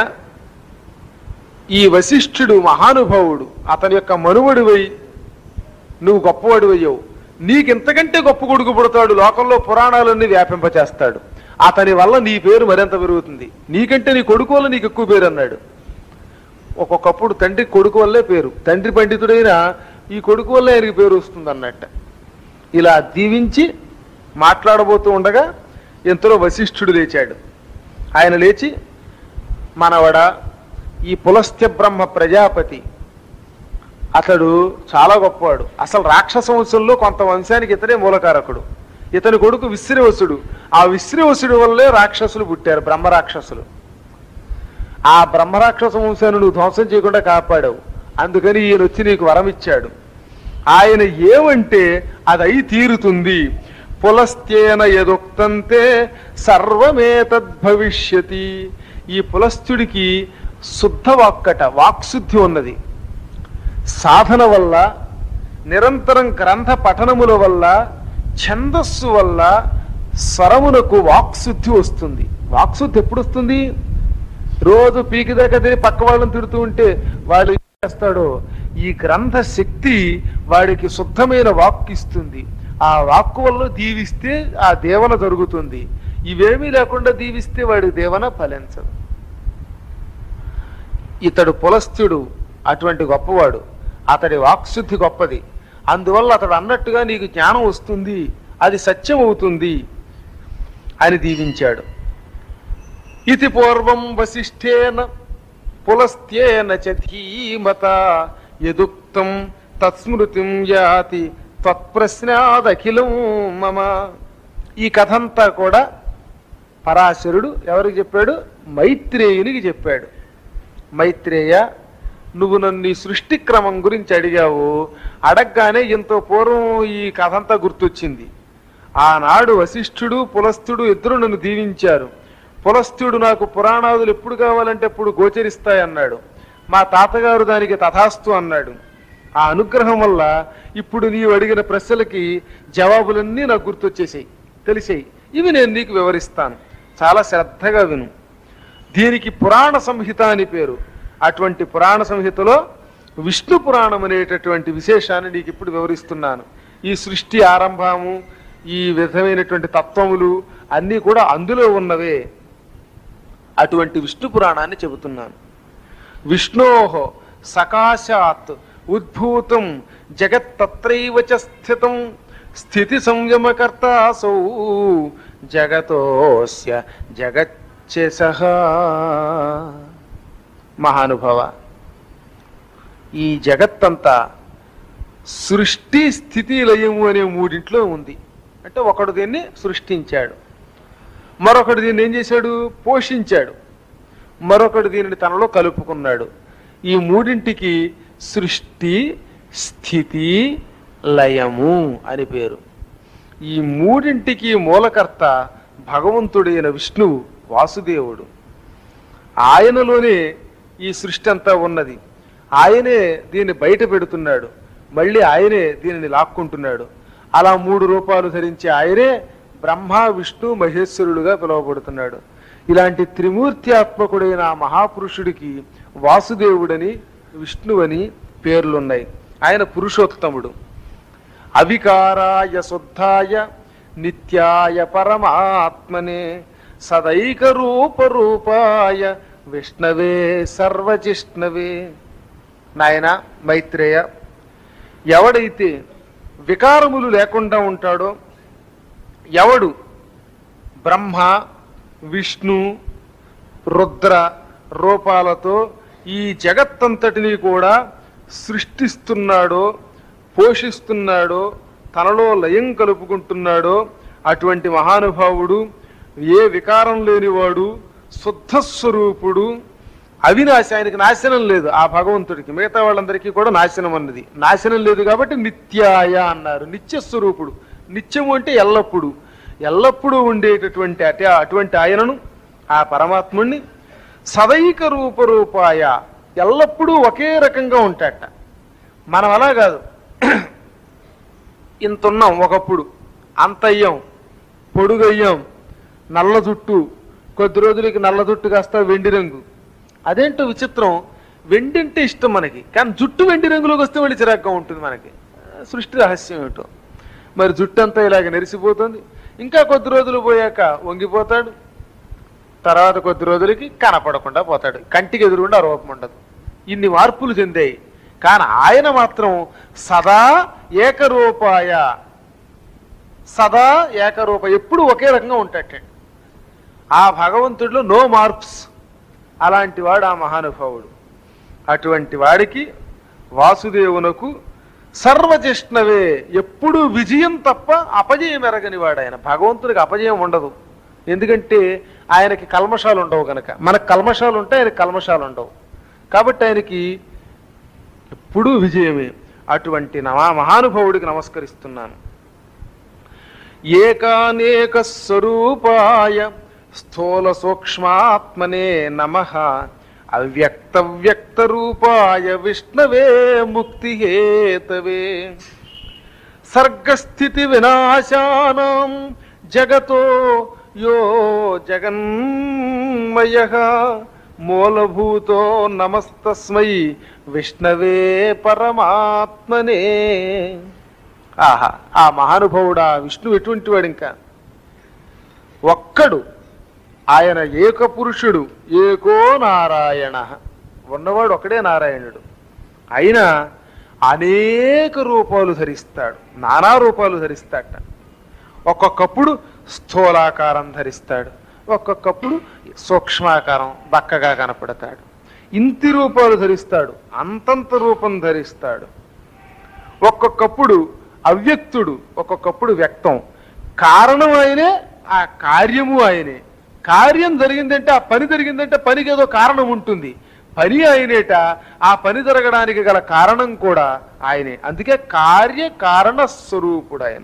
ఈ వశిష్ఠుడు మహానుభావుడు, అతని యొక్క మనువడివై నువ్వు గొప్పవాడివయ్యావు. నీకింతకంటే గొప్ప కొడుకు పుడతాడు, లోకంలో పురాణాలన్నీ వ్యాపింపచేస్తాడు. అతని వల్ల నీ పేరు మరింత పెరుగుతుంది. నీకంటే నీ కొడుకు వల్ల నీకు ఎక్కువ పేరు అన్నాడు. ఒక్కొక్కప్పుడు తండ్రి కొడుకు వల్లే పేరు, తండ్రి పండితుడైనా ఈ కొడుకు వల్లే ఆయనకి పేరు వస్తుంది అన్నట్ట. ఇలా దీవించి మాట్లాడబోతూ ఉండగా ఎంతలో వశిష్ఠుడు లేచాడు. ఆయన లేచి, మనవడ, ఈ పులస్త్య బ్రహ్మ ప్రజాపతి అతడు చాలా గొప్పవాడు. అసలు రాక్షస వంశంలో కొంత వంశానికి ఇతనే మూలకారకుడు. ఇతని కొడుకు విశ్రవసుడు. ఆ విశ్రవసుడి వల్లే రాక్షసులు పుట్టారు, బ్రహ్మరాక్షసులు. ఆ బ్రహ్మరాక్షస వంశాన్ని నువ్వు ధ్వంసం చేయకుండా కాపాడావు. అందుకని ఈయన వచ్చి నీకు వరం ఇచ్చాడు. ఆయన ఏమంటే అది అయి తీరుతుంది. పులస్త్యేన యదుక్తంతే సర్వమేతద్భవిష్యతి. ఈ పులస్త్యుడికి శుద్ధ వాక్కట, వాక్శుద్ధి ఉన్నది. సాధన వల్ల, నిరంతరం గ్రంథ పఠనముల వల్ల, ఛందస్సు వల్ల స్వరమునకు వాక్శుద్ధి వస్తుంది. వాక్శుద్ధి ఎప్పుడు వస్తుంది? రోజు పీకి దాకా పక్క వాళ్ళని తిడుతూ ఉంటే వాడు ఏం చేస్తాడో, ఈ గ్రంథ శక్తి వాడికి శుద్ధమైన వాక్కు ఇస్తుంది. ఆ వాక్కు వల్ల దీవిస్తే ఆ దేవన జరుగుతుంది. ఇవేమీ లేకుండా దీవిస్తే వాడి దేవన ఫలించదు. ఇతడు పులస్త్యుడు అటువంటి గొప్పవాడు. అతడి వాక్శుద్ధి గొప్పది. అందువల్ల అతడు అన్నట్టుగా నీకు జ్ఞానం వస్తుంది, అది సత్యం అవుతుంది అని దీవించాడు. ఇది పూర్వం వశిష్ఠేన పులస్త్యేన చ ధీమత యదుక్తం తత్స్మృతిం యాతి త్వత్ప్రశ్నాదఖిలం మమ. ఈ కథంతా కూడా పరాశరుడు ఎవరికి చెప్పాడు? మైత్రేయునికి చెప్పాడు. మైత్రేయ, నువ్వు నన్ను ఈ సృష్టి క్రమం గురించి అడిగావు. అడగగానే ఎంతో పూర్వం ఈ కథంతా గుర్తొచ్చింది. ఆనాడు వశిష్ఠుడు పులస్త్యుడు ఇద్దరు నన్ను దీవించారు. పులస్త్యుడు నాకు పురాణాదులు ఎప్పుడు కావాలంటే అప్పుడు గోచరిస్తాయన్నాడు. మా తాతగారు దానికి తథాస్తు అన్నాడు. ఆ అనుగ్రహం వల్ల ఇప్పుడు నీవు అడిగిన ప్రశ్నలకి జవాబులన్నీ నాకు గుర్తొచ్చేసాయి, తెలిసాయి. ఇవి నేను నీకు వివరిస్తాను, చాలా శ్రద్ధగా విను. దీనికి పురాణ సంహిత అని పేరు. అటువంటి పురాణ సంహితలో విష్ణు పురాణం అనేటటువంటి విశేషాన్ని నీకు ఇప్పుడు వివరిస్తున్నాను. ఈ సృష్టి ఆరంభము, ఈ విధమైనటువంటి తత్వములు అన్నీ కూడా అందులో ఉన్నవే. అటువంటి విష్ణు పురాణాన్ని చెబుతున్నాను. విష్ణోహో సకాశాత్ ఉద్భూతం జగత్తత్రైవ చ స్థితం స్థితి సంయమకర్తాసౌ జగతోస్య జగచ్చేసః. మహానుభవ, ఈ జగత్తంతా సృష్టి స్థితి లయము అనే మూడింట్లో ఉంది. అంటే ఒకడు దీన్ని సృష్టించాడు, మరొకడు దీన్ని ఏం చేశాడు? పోషించాడు, మరొకడు దీనిని తనలో కలుపుకున్నాడు. ఈ మూడింటికి సృష్టి స్థితి లయము అని పేరు. ఈ మూడింటికి మూలకర్త భగవంతుడైన విష్ణువు, వాసుదేవుడు. ఆయనలోనే ఈ సృష్టి అంతా ఉన్నది. ఆయనే దీన్ని బయట పెడుతున్నాడు, మళ్ళీ ఆయనే దీనిని లాక్కుంటున్నాడు. అలా మూడు రూపాలు ధరించి ఆయనే బ్రహ్మ విష్ణు మహేశ్వరుడుగా పిలువబడుతున్నాడు. ఇలాంటి త్రిమూర్త్యాత్మకుడైన మహాపురుషుడికి వాసుదేవుడని విష్ణువని పేర్లున్నాయి. ఆయన పురుషోత్తముడు. అవికారాయ శుద్ధాయ నిత్యాయ పరమాత్మనే సదైక రూపరూపాయ విష్ణవే సర్వజిష్ణవే. నాయన మైత్రేయ, ఎవడైతే వికారములు లేకుండా ఉంటాడో, ఎవడు బ్రహ్మ విష్ణు రుద్ర రూపాలతో ఈ జగత్తంతటిని కూడా సృష్టిస్తున్నాడో, పోషిస్తున్నాడో, తనలో లయం కలుపుకుంటున్నాడో అటువంటి మహానుభావుడు, ఏ వికారం లేనివాడు, శుద్ధస్వరూపుడు, అవినాశి. ఆయనకి నాశనం లేదు. ఆ భగవంతుడికి మిగతా వాళ్ళందరికీ కూడా నాశనం అన్నది. నాశనం లేదు కాబట్టి నిత్యాయ అన్నారు. నిత్యస్వరూపుడు. నిత్యము అంటే ఎల్లప్పుడూ, ఎల్లప్పుడూ ఉండేటటువంటి అటువంటి ఆయనను, ఆ పరమాత్ముణ్ణి సదైక రూపరూపాయ, ఎల్లప్పుడూ ఒకే రకంగా ఉంటాట. మనం అలా కాదు. ఇంతున్నాం ఒకప్పుడు, అంతయ్యాం, పొడుగయ్యాం, నల్ల జుట్టు, కొద్ది రోజులకి నల్ల జుట్టు కాస్త వెండి రంగు. అదేంటో విచిత్రం, వెండి అంటే ఇష్టం మనకి, కానీ జుట్టు వెండి రంగులోకి వస్తే మళ్ళీ చిరాగ్గా ఉంటుంది మనకి. సృష్టి రహస్యం ఏమిటో మరి. జుట్టు అంతా ఇలాగ నెరిసిపోతుంది. ఇంకా కొద్ది రోజులు పోయాక వంగిపోతాడు, తర్వాత కొద్ది రోజులకి కనపడకుండా పోతాడు, కంటికి ఎదురుగుండా రూపం ఉండదు. ఇన్ని మార్పులు చెందాయి. కానీ ఆయన మాత్రం సదా ఏకరూపాయ, సదా ఏకరూప, ఎప్పుడు ఒకే రకంగా ఉంటాడు. ఆ భగవంతుడిలో నో మార్ప్స్. అలాంటి వాడు ఆ మహానుభావుడు. అటువంటి వాడికి వాసుదేవునకు సర్వజిష్ణవే, ఎప్పుడూ విజయం తప్ప అపజయం ఎరగని వాడు ఆయన. భగవంతుడికి అపజయం ఉండదు, ఎందుకంటే ఆయనకి కల్మషాలు ఉండవు కనుక. మనకు కల్మషాలు ఉంటాయి, ఆయనకి కల్మషాలు ఉండవు. కాబట్టి ఆయనకి ఎప్పుడూ విజయమే. అటువంటి మహానుభావుడికి నమస్కరిస్తున్నాను. ఏకానేక స్వరూపాయ స్థూల సూక్ష్మాత్మనే నమః అవ్యక్త వ్యక్త రూపాయ విష్ణవే ముక్తి హేతవే సర్గస్థితి వినాశానాం జగతో యో జగన్మయః మూలభూతో నమస్తస్మై విష్ణవే పరమాత్మనే. ఆహా, ఆ మహానుభావుడు ఆ విష్ణువు ఎటువంటి వాడు? ఇంకా ఒక్కడు ఆయన, ఏక పురుషుడు, ఏకో నారాయణ. ఉన్నవాడు ఒకడే నారాయణుడు. అయినా అనేక రూపాలు ధరిస్తాడు, నానా రూపాలు ధరిస్తాడట. ఒక్కొక్కప్పుడు స్థూలాకారం ధరిస్తాడు, ఒక్కొక్కప్పుడు సూక్ష్మాకారం బక్కగా కనపడతాడు. ఇంతి రూపాలు ధరిస్తాడు, అంతంత రూపం ధరిస్తాడు. ఒక్కొక్కప్పుడు అవ్యక్తుడు, ఒక్కొక్కప్పుడు వ్యక్తం. కారణం ఆయనే, ఆ కార్యము ఆయనే. కార్యం జరిగిందంటే, ఆ పని జరిగిందంటే పనికి ఏదో కారణం ఉంటుంది. పని ఆయనేట, ఆ పని జరగడానికి గల కారణం కూడా ఆయనే. అందుకే కార్యకారణ స్వరూపుడు ఆయన.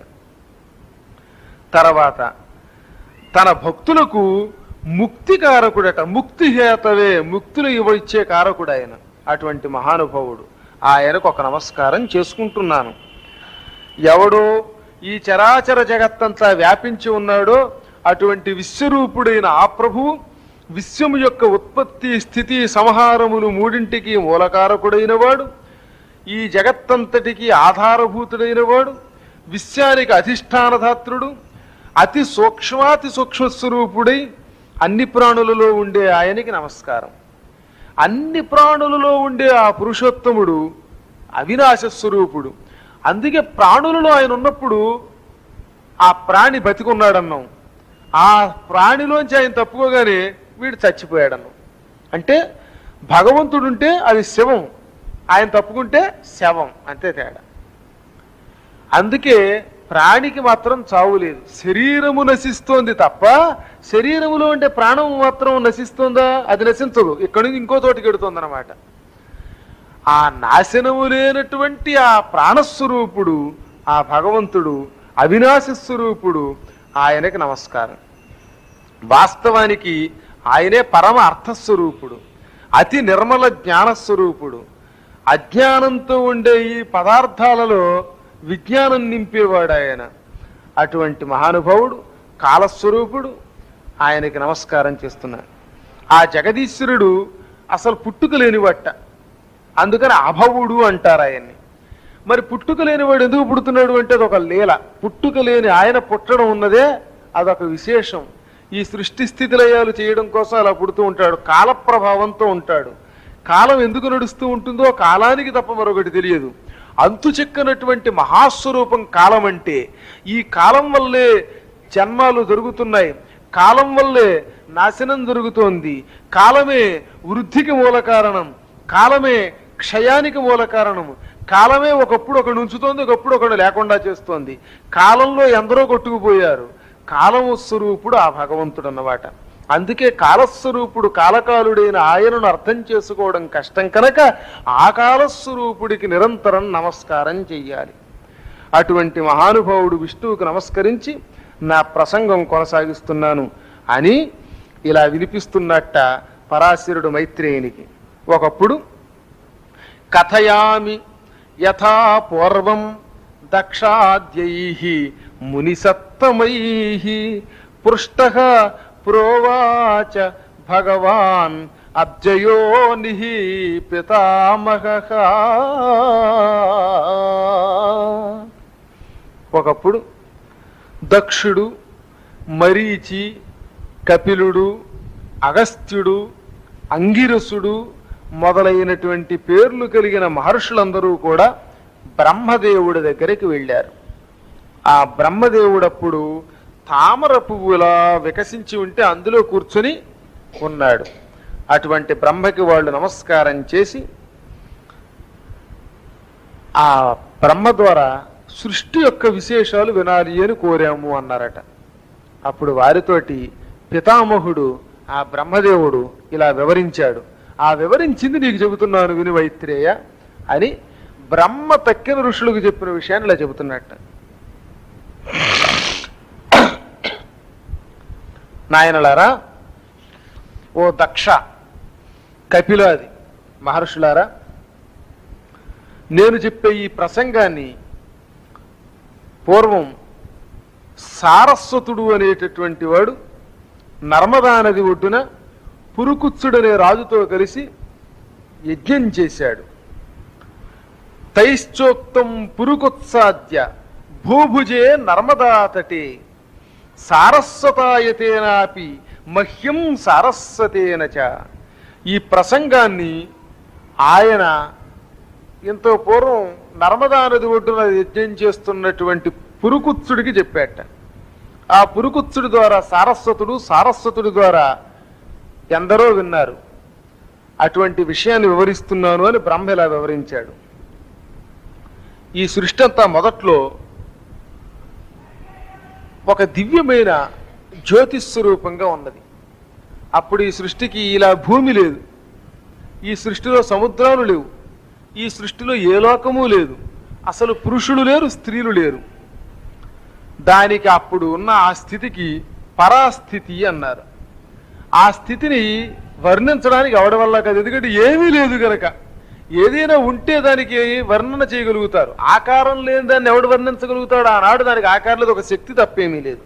తర్వాత తన భక్తులకు ముక్తి కారకుడట, ముక్తి హేతవే, ముక్తులు ఇచ్చే కారకుడు ఆయన. అటువంటి మహానుభావుడు ఆయనకు ఒక నమస్కారం చేసుకుంటున్నాను. ఎవడో ఈ చరాచర జగత్తంతా వ్యాపించి ఉన్నాడో అటువంటి విశ్వరూపుడైన ఆ ప్రభువు, విశ్వము యొక్క ఉత్పత్తి స్థితి సంహారములు మూడింటికి మూలకారకుడైన వాడు, ఈ జగత్తంతటికి ఆధారభూతుడైన వాడు, విశ్వానికి అధిష్టానధాత్రుడు, అతి సూక్ష్మాతి సూక్ష్మస్వరూపుడై అన్ని ప్రాణులలో ఉండే ఆయనకి నమస్కారం. అన్ని ప్రాణులలో ఉండే ఆ పురుషోత్తముడు అవినాశ స్వరూపుడు. అందుకే ప్రాణులలో ఆయన ఉన్నప్పుడు ఆ ప్రాణి బతికున్నాడన్నాం, ఆ ప్రాణిలోంచి ఆయన తప్పుకోగానే వీడు చచ్చిపోయాడన్నాం. అంటే భగవంతుడుంటే అది శవం, ఆయన తప్పుకుంటే శవం, అంతే తేడా. అందుకే ప్రాణికి మాత్రం చావు లేదు. శరీరము నశిస్తోంది తప్ప శరీరములో ఉండే ప్రాణం మాత్రం నశిస్తుందా? అది నశించదు, ఇక్కడి నుంచి ఇంకో చోటికి ఎడుతుంది అన్నమాట. ఆ నాశనము లేనటువంటి ఆ ప్రాణస్వరూపుడు, ఆ భగవంతుడు అవినాశ స్వరూపుడు, ఆయనకి నమస్కారం. వాస్తవానికి ఆయనే పరమ అర్థస్వరూపుడు, అతి నిర్మల జ్ఞానస్వరూపుడు. అజ్ఞానంతో ఉండే ఈ పదార్థాలలో విజ్ఞానం నింపేవాడు ఆయన. అటువంటి మహానుభావుడు కాలస్వరూపుడు, ఆయనకి నమస్కారం చేస్తున్నాను. ఆ జగదీశ్వరుడు అసలు పుట్టుక లేనివట్ట, అందుకని అభవుడు అంటారు ఆయన్ని. మరి పుట్టుక లేనివాడు ఎందుకు పుడుతున్నాడు అంటే అదొక లీల. పుట్టుక లేని ఆయన పుట్టడం ఉన్నదే అదొక విశేషం. ఈ సృష్టి స్థితిలయాలు చేయడం కోసం అలా పుడుతూ ఉంటాడు, కాల ప్రభావంతో ఉంటాడు. కాలం ఎందుకు నడుస్తూ ఉంటుందో కాలానికి తప్ప మరొకటి తెలియదు. అంతు చెక్కనటువంటి మహాస్వరూపం కాలం అంటే. ఈ కాలం వల్లే జన్మాలు జరుగుతున్నాయి, కాలం వల్లే నాశనం జరుగుతోంది, కాలమే వృద్ధికి మూల కారణం, కాలమే క్షయానికి మూల కారణము, కాలమే ఒకప్పుడు ఒకడు ఉంచుతోంది, ఒకప్పుడు ఒకడు లేకుండా చేస్తోంది. కాలంలో ఎందరో కొట్టుకుపోయారు. కాలము స్వరూపుడు ఆ భగవంతుడు అన్నమాట. అందుకే కాలస్వరూపుడు కాలకాలుడైన ఆయనను అర్థం చేసుకోవడం కష్టం కనుక ఆ కాలస్వరూపుడికి నిరంతరం నమస్కారం చెయ్యాలి. అటువంటి మహానుభావుడు విష్ణువుకు నమస్కరించి నా ప్రసంగం కొనసాగిస్తున్నాను అని ఇలా వినిపిస్తున్నట్ట పరాశరుడు మైత్రేయునికి. ఒకప్పుడు కథయామి యథా పూర్వం దక్షాద్యైః మునిసత్తమై పృష్టః ప్రోవాచ భగవాన్ అబ్జయోనిః పితామహః. ఒకప్పుడు దక్షుడు, మరీచి, కపిలుడు, అగస్త్యుడు, అంగిరసుడు మొదలైనటువంటి పేర్లు కలిగిన మహర్షులందరూ కూడా బ్రహ్మదేవుడి దగ్గరికి వెళ్ళారు. ఆ బ్రహ్మదేవుడప్పుడు తామర పువ్వులా వికసించి ఉంటే అందులో కూర్చొని ఉన్నాడు. అటువంటి బ్రహ్మకి వాళ్ళు నమస్కారం చేసి ఆ బ్రహ్మ ద్వారా సృష్టి యొక్క విశేషాలు వినాలి అని కోరాము అన్నారట. అప్పుడు వారితోటి పితామహుడు ఆ బ్రహ్మదేవుడు ఇలా వివరించాడు. ఆ వివరించింది నీకు చెబుతున్నాను విని వైత్రేయ అని బ్రహ్మ తక్కిన ఋషులకు చెప్పిన విషయాన్ని ఇలా చెబుతున్నట్ట. నాయనలారా, ఓ దక్ష, కపిలాది మహర్షులారా, నేను చెప్పే ఈ ప్రసంగాన్ని పూర్వం సారస్వతుడు అనేటటువంటి వాడు నర్మదా నది ఒడ్డున పురుకుత్సుడనే రాజుతో కలిసి యజ్ఞం చేశాడు. తైశ్చోక్తం పురుకుత్సాద్య భూభుజే నర్మదా తటే సారస్వతాయతేనాపి మహ్యం సారస్వతేన చ. ఈ ప్రసంగాన్ని ఆయన ఎంతో పూర్వం నర్మదా నది ఒడ్డున యజ్ఞం చేస్తున్నటువంటి పురుకుత్సుడికి చెప్పాట. ఆ పురుకుత్సుడి ద్వారా సారస్వతుడు, సారస్వతుడి ద్వారా ఎందరో విన్నారు. అటువంటి విషయాన్ని వివరిస్తున్నాను అని బ్రహ్మ ఇలా వివరించాడు. ఈ సృష్టి అంతా మొదట్లో ఒక దివ్యమైన జ్యోతిస్వరూపంగా ఉన్నది. అప్పుడు ఈ సృష్టికి ఇలా భూమి లేదు, ఈ సృష్టిలో సముద్రాలు లేవు, ఈ సృష్టిలో ఏ లోకము లేదు, అసలు పురుషులు లేరు, స్త్రీలు లేరు. దానికి అప్పుడు ఉన్న ఆ స్థితికి పరాస్థితి అన్నారు. ఆ స్థితిని వర్ణించడానికి ఎవడి వల్ల కాదు, ఎందుకంటే ఏమీ లేదు గనక. ఏదైనా ఉంటే దానికి వర్ణన చేయగలుగుతారు, ఆకారం లేని దాన్ని ఎవడు వర్ణించగలుగుతాడు? ఆనాడు దానికి ఆకారం లేదు, ఒక శక్తి తప్పేమీ లేదు.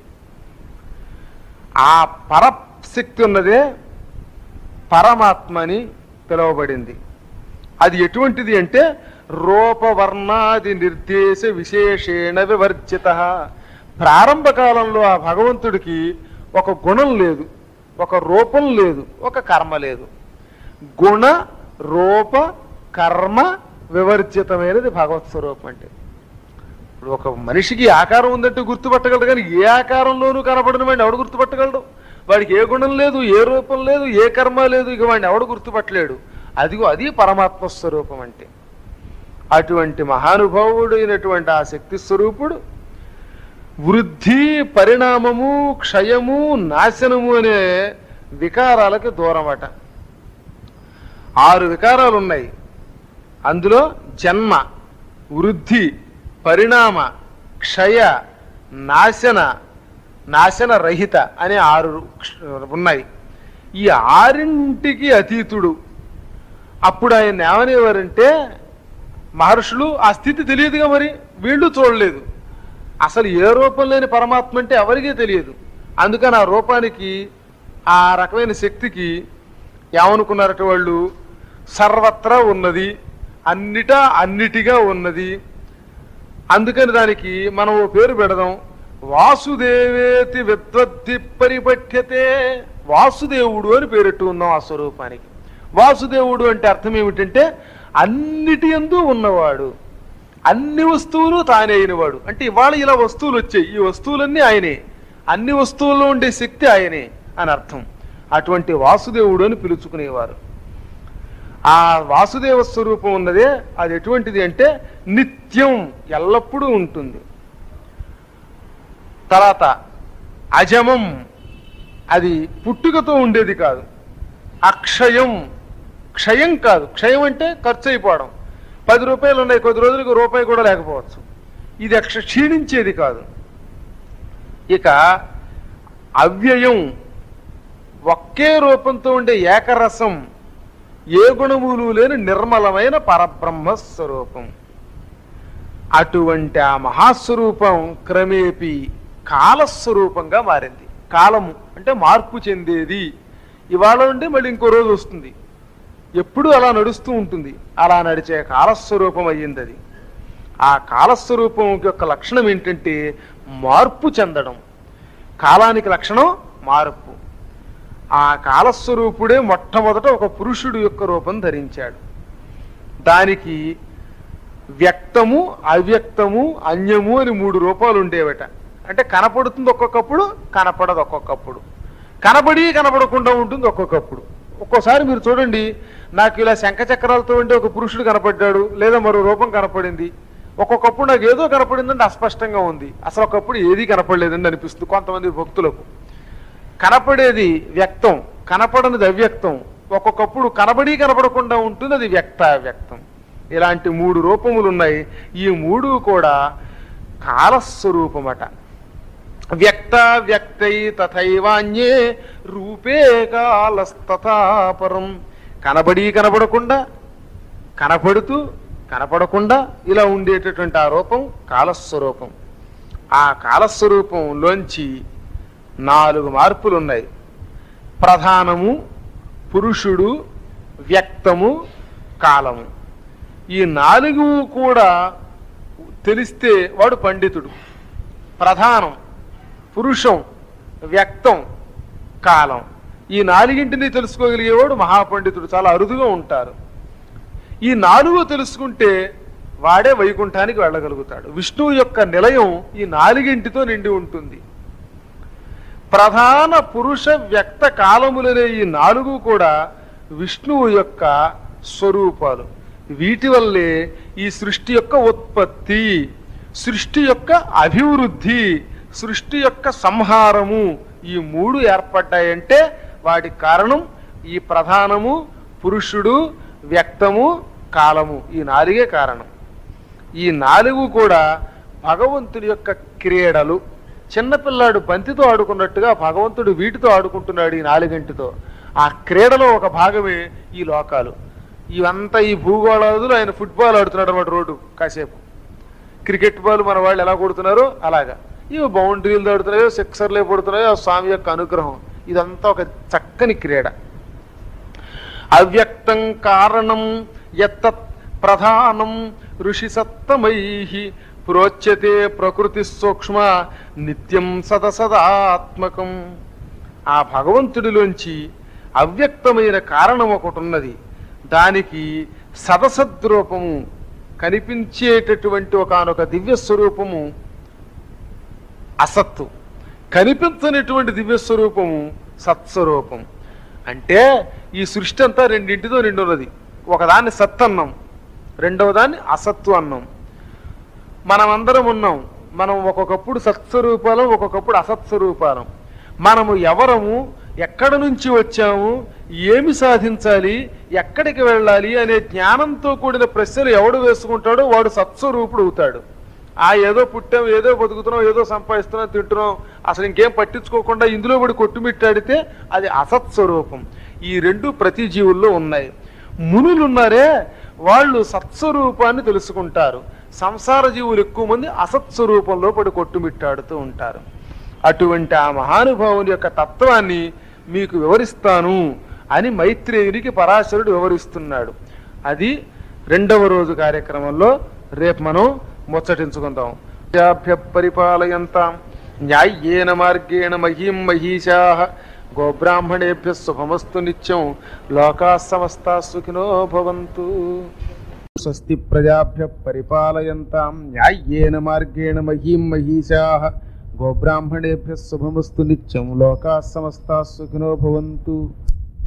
ఆ పరశక్తి ఉన్నదే పరమాత్మ అని పిలువబడింది. అది ఎటువంటిది అంటే రూపవర్ణాది నిర్దేశ విశేషేణ వివర్జిత. ప్రారంభ కాలంలో ఆ భగవంతుడికి ఒక గుణం లేదు, ఒక రూపం లేదు, ఒక కర్మ లేదు. గుణ రూప కర్మ వివర్జితమైనది భగవత్ స్వరూపం అంటే. ఇప్పుడు ఒక మనిషికి ఆకారం ఉందంటే గుర్తుపట్టగలడు, కానీ ఏ ఆకారంలోనూ కనపడిన వాడిని ఎవడు గుర్తుపట్టగలడు? వాడికి ఏ గుణం లేదు, ఏ రూపం లేదు, ఏ కర్మ లేదు, ఇక వాడిని ఎవడు గుర్తుపట్టలేడు. అదిగో అది పరమాత్మ స్వరూపం అంటే. అటువంటి మహానుభావుడైనటువంటి ఆ శక్తి స్వరూపుడు వృద్ధి, పరిణామము, క్షయము, నాశనము అనే వికారాలకు దూరమట. 6 వికారాలు ఉన్నాయి. అందులో జన్మ, వృద్ధి, పరిణామ, క్షయ, నాశన రహిత అనే 6 ఉన్నాయి. ఈ 6ంటికి అతీతుడు. అప్పుడు ఆయన ఏమనేవారంటే మహర్షులు, ఆ స్థితి తెలియదుగా, మరి వీళ్ళు చూడలేదు. అసలు ఏ రూపం లేని పరమాత్మ అంటే ఎవరికీ తెలియదు. అందుకని ఆ రూపానికి, ఆ రకమైన శక్తికి ఏమనుకున్నారట వాళ్ళు, సర్వత్రా ఉన్నది, అన్నిటిగా ఉన్నది. అందుకని దానికి మనం ఓ పేరు పెడదాం, వాసుదేవేతి విద్వద్ది పరిపఠ్యతే. వాసుదేవుడు అని పేరెట్టు ఉన్నాం ఆ స్వరూపానికి. వాసుదేవుడు అంటే అర్థం ఏమిటంటే అన్నిటి యందు ఉన్నవాడు, అన్ని వస్తువులు తానే అయినవాడు. అంటే ఇవాళ ఇలా వస్తువులు వచ్చాయి, ఈ వస్తువులన్నీ ఆయనే, అన్ని వస్తువుల్లో ఉండే శక్తి ఆయనే అని అర్థం. అటువంటి వాసుదేవుడు అని పిలుచుకునేవారు. ఆ వాసుదేవ స్వరూపం ఉన్నదే అది ఎటువంటిది అంటే నిత్యం, ఎల్లప్పుడూ ఉంటుంది. తర్వాత అజమం, అది పుట్టుకతో ఉండేది కాదు. అక్షయం, క్షయం కాదు. క్షయం అంటే ఖర్చు అయిపోవడం. 10 రూపాయలు ఉన్నాయి, కొద్ది రోజులకు రూపాయి కూడా లేకపోవచ్చు. ఇది క్షీణించేది కాదు. ఇక అవ్యయం, ఒకే రూపంతో ఉండే ఏకరసం, ఏ గుణములు లేని నిర్మలమైన పరబ్రహ్మ స్వరూపం. అటువంటి ఆ మహాస్వరూపం క్రమేపీ కాలస్వరూపంగా మారింది. కాలము అంటే మార్పు చెందేది. ఇవాళ నుండి మళ్ళీ ఇంకో రోజు వస్తుంది, ఎప్పుడూ అలా నడుస్తూ ఉంటుంది. అలా నడిచే కాలస్వరూపం అయ్యింది అది. ఆ కాలస్వరూపం యొక్క లక్షణం ఏంటంటే మార్పు చెందడం. కాలానికి లక్షణం మార్పు. ఆ కాలస్వరూపుడే మొట్టమొదట ఒక పురుషుడు యొక్క రూపం ధరించాడు. దానికి వ్యక్తము, అవ్యక్తము, అన్యము అని 3 రూపాలు ఉండేవట. అంటే కనపడుతుంది ఒక్కొక్కప్పుడు, కనపడదు ఒక్కొక్కప్పుడు, కనబడి కనపడకుండా ఉంటుంది ఒక్కొక్కప్పుడు. ఒక్కోసారి మీరు చూడండి, నాకు ఇలా శంఖచక్రాలతో ఉండే ఒక పురుషుడు కనపడ్డాడు, లేదా మరో రూపం కనపడింది. ఒక్కొక్కప్పుడు నాకు ఏదో కనపడిందంటే అస్పష్టంగా ఉంది, అసలు ఒకప్పుడు ఏదీ కనపడలేదండి అనిపిస్తుంది కొంతమంది భక్తులకు. కనపడేది వ్యక్తం, కనపడనిది అవ్యక్తం. ఒక్కొక్కప్పుడు కనబడి కనపడకుండా ఉంటుంది, అది వ్యక్త అవ్యక్తం. ఇలాంటి 3 రూపములు ఉన్నాయి. ఈ 3 కూడా కాలస్వరూపమట. వ్యక్త వ్యక్తై తథైవాన్యే రూపే కాలస్తథాపరం. కనబడి కనపడకుండా, కనపడుతూ కనపడకుండా ఇలా ఉండేటటువంటి ఆ రూపం కాలస్వరూపం. ఆ కాలస్వరూపంలోంచి 4 మార్పులు ఉన్నాయి. ప్రధానము, పురుషుడు, వ్యక్తము, కాలము. ఈ 4 కూడా తెలిస్తే వాడు పండితుడు. ప్రధానం, పురుషం, వ్యక్తం, కాలం, ఈ 4ంటిని తెలుసుకోగలిగేవాడు మహాపండితుడు. చాలా అరుదుగా ఉంటారు. ఈ 4 తెలుసుకుంటే వాడే వైకుంఠానికి వెళ్ళగలుగుతాడు. విష్ణువు యొక్క నిలయం ఈ 4ంటితో నిండి ఉంటుంది. ప్రధాన, పురుష, వ్యక్త, కాలములనే ఈ 4 కూడా విష్ణువు యొక్క స్వరూపాలు. వీటి వల్లే ఈ సృష్టి యొక్క ఉత్పత్తి, సృష్టి యొక్క అభివృద్ధి, సృష్టి యొక్క సంహారము, ఈ 3 ఏర్పడ్డాయంటే వాటి కారణం ఈ ప్రధానము, పురుషుడు, వ్యక్తము, కాలము. ఈ 4 కారణం. ఈ 4 కూడా భగవంతుడి యొక్క క్రీడలు. చిన్నపిల్లాడు బంతితో ఆడుకున్నట్టుగా భగవంతుడు వీటితో ఆడుకుంటున్నాడు, ఈ 4ంటితో. ఆ క్రీడలో ఒక భాగమే ఈ లోకాలు. ఇవంతా ఈ భూగోళాదులు ఆయన ఫుట్బాల్ ఆడుతున్నాడు అన్నమాట. రోడ్డు కాసేపు క్రికెట్ బాల్ మన వాళ్ళు ఎలా కొడుతున్నారో అలాగా ఇవి బౌండరీలు దాడుతున్నాయో, సిక్సర్లే పడుతున్నాయో, ఆ స్వామి యొక్క అనుగ్రహం. ఇదంతా ఒక చక్కని క్రీడ. అవ్యక్తం కారణం యత్తత్ ప్రధానం ఋషి సత్తమై ప్రోచ్యతే ప్రకృతి సూక్ష్మ నిత్యం సదసదాత్మకం. ఆ భగవంతుడిలోంచి అవ్యక్తమైన కారణం ఒకటి ఉన్నది. దానికి సదసద్రూపము, కనిపించేటటువంటి ఒకనొక దివ్య స్వరూపము అసత్తు, కనిపించనటువంటి దివ్యస్వరూపము సత్స్వరూపం. అంటే ఈ సృష్టి అంతా 2ంటితో నిండున్నది. ఒకదాన్ని సత్ అన్నాం, రెండవ దాన్ని అసత్తు అన్నాం. మనమందరం ఉన్నాం. మనం ఒక్కొక్కప్పుడు సత్స్వరూపాలం, ఒక్కొక్కప్పుడు అసత్స్వరూపాలం. మనము ఎవరము, ఎక్కడి నుంచి వచ్చాము, ఏమి సాధించాలి, ఎక్కడికి వెళ్ళాలి అనే జ్ఞానంతో కూడిన ప్రశ్నలు ఎవడు వేసుకుంటాడో వాడు సత్స్వరూపుడు అవుతాడు. ఏదో పుట్టాం, ఏదో బతుకుతున్నాం, ఏదో సంపాదిస్తున్నాం, తింటున్నాం, అసలు ఇంకేం పట్టించుకోకుండా ఇందులో పడి కొట్టుమిట్టాడితే అది అసత్స్వరూపం. ఈ 2 ప్రతి జీవుల్లో ఉన్నాయి. మునులు ఉన్నారే, వాళ్ళు సత్స్వరూపాన్ని తెలుసుకుంటారు. సంసార జీవులు ఎక్కువ మంది అసత్స్వరూపంలో పడి కొట్టుమిట్టాడుతూ ఉంటారు. అటువంటి ఆ మహానుభావుని యొక్క తత్వాన్ని మీకు వివరిస్తాను అని మైత్రేయునికి పరాశరుడు వివరిస్తున్నాడు. అది 2వ రోజు కార్యక్రమంలో రేపు మనం ముచ్చటించుకుందాం. పరిపాలయంతాం న్యాయ్యేన మార్గేణ మహీం మహీషాః గోబ్రాహ్మణేభ్యః శుభమస్తు నిత్యం. లోకాః సమస్తాః సుఖినో భవంతు. స్వస్తి ప్రజాభ్యః పరిపాలయంతాం న్యాయ్యేన మార్గేణ మహీం మహీషాః గోబ్రాహ్మణేభ్యః శుభమస్తు నిత్యం. లోకాః సమస్తాః సుఖినో భవంతు.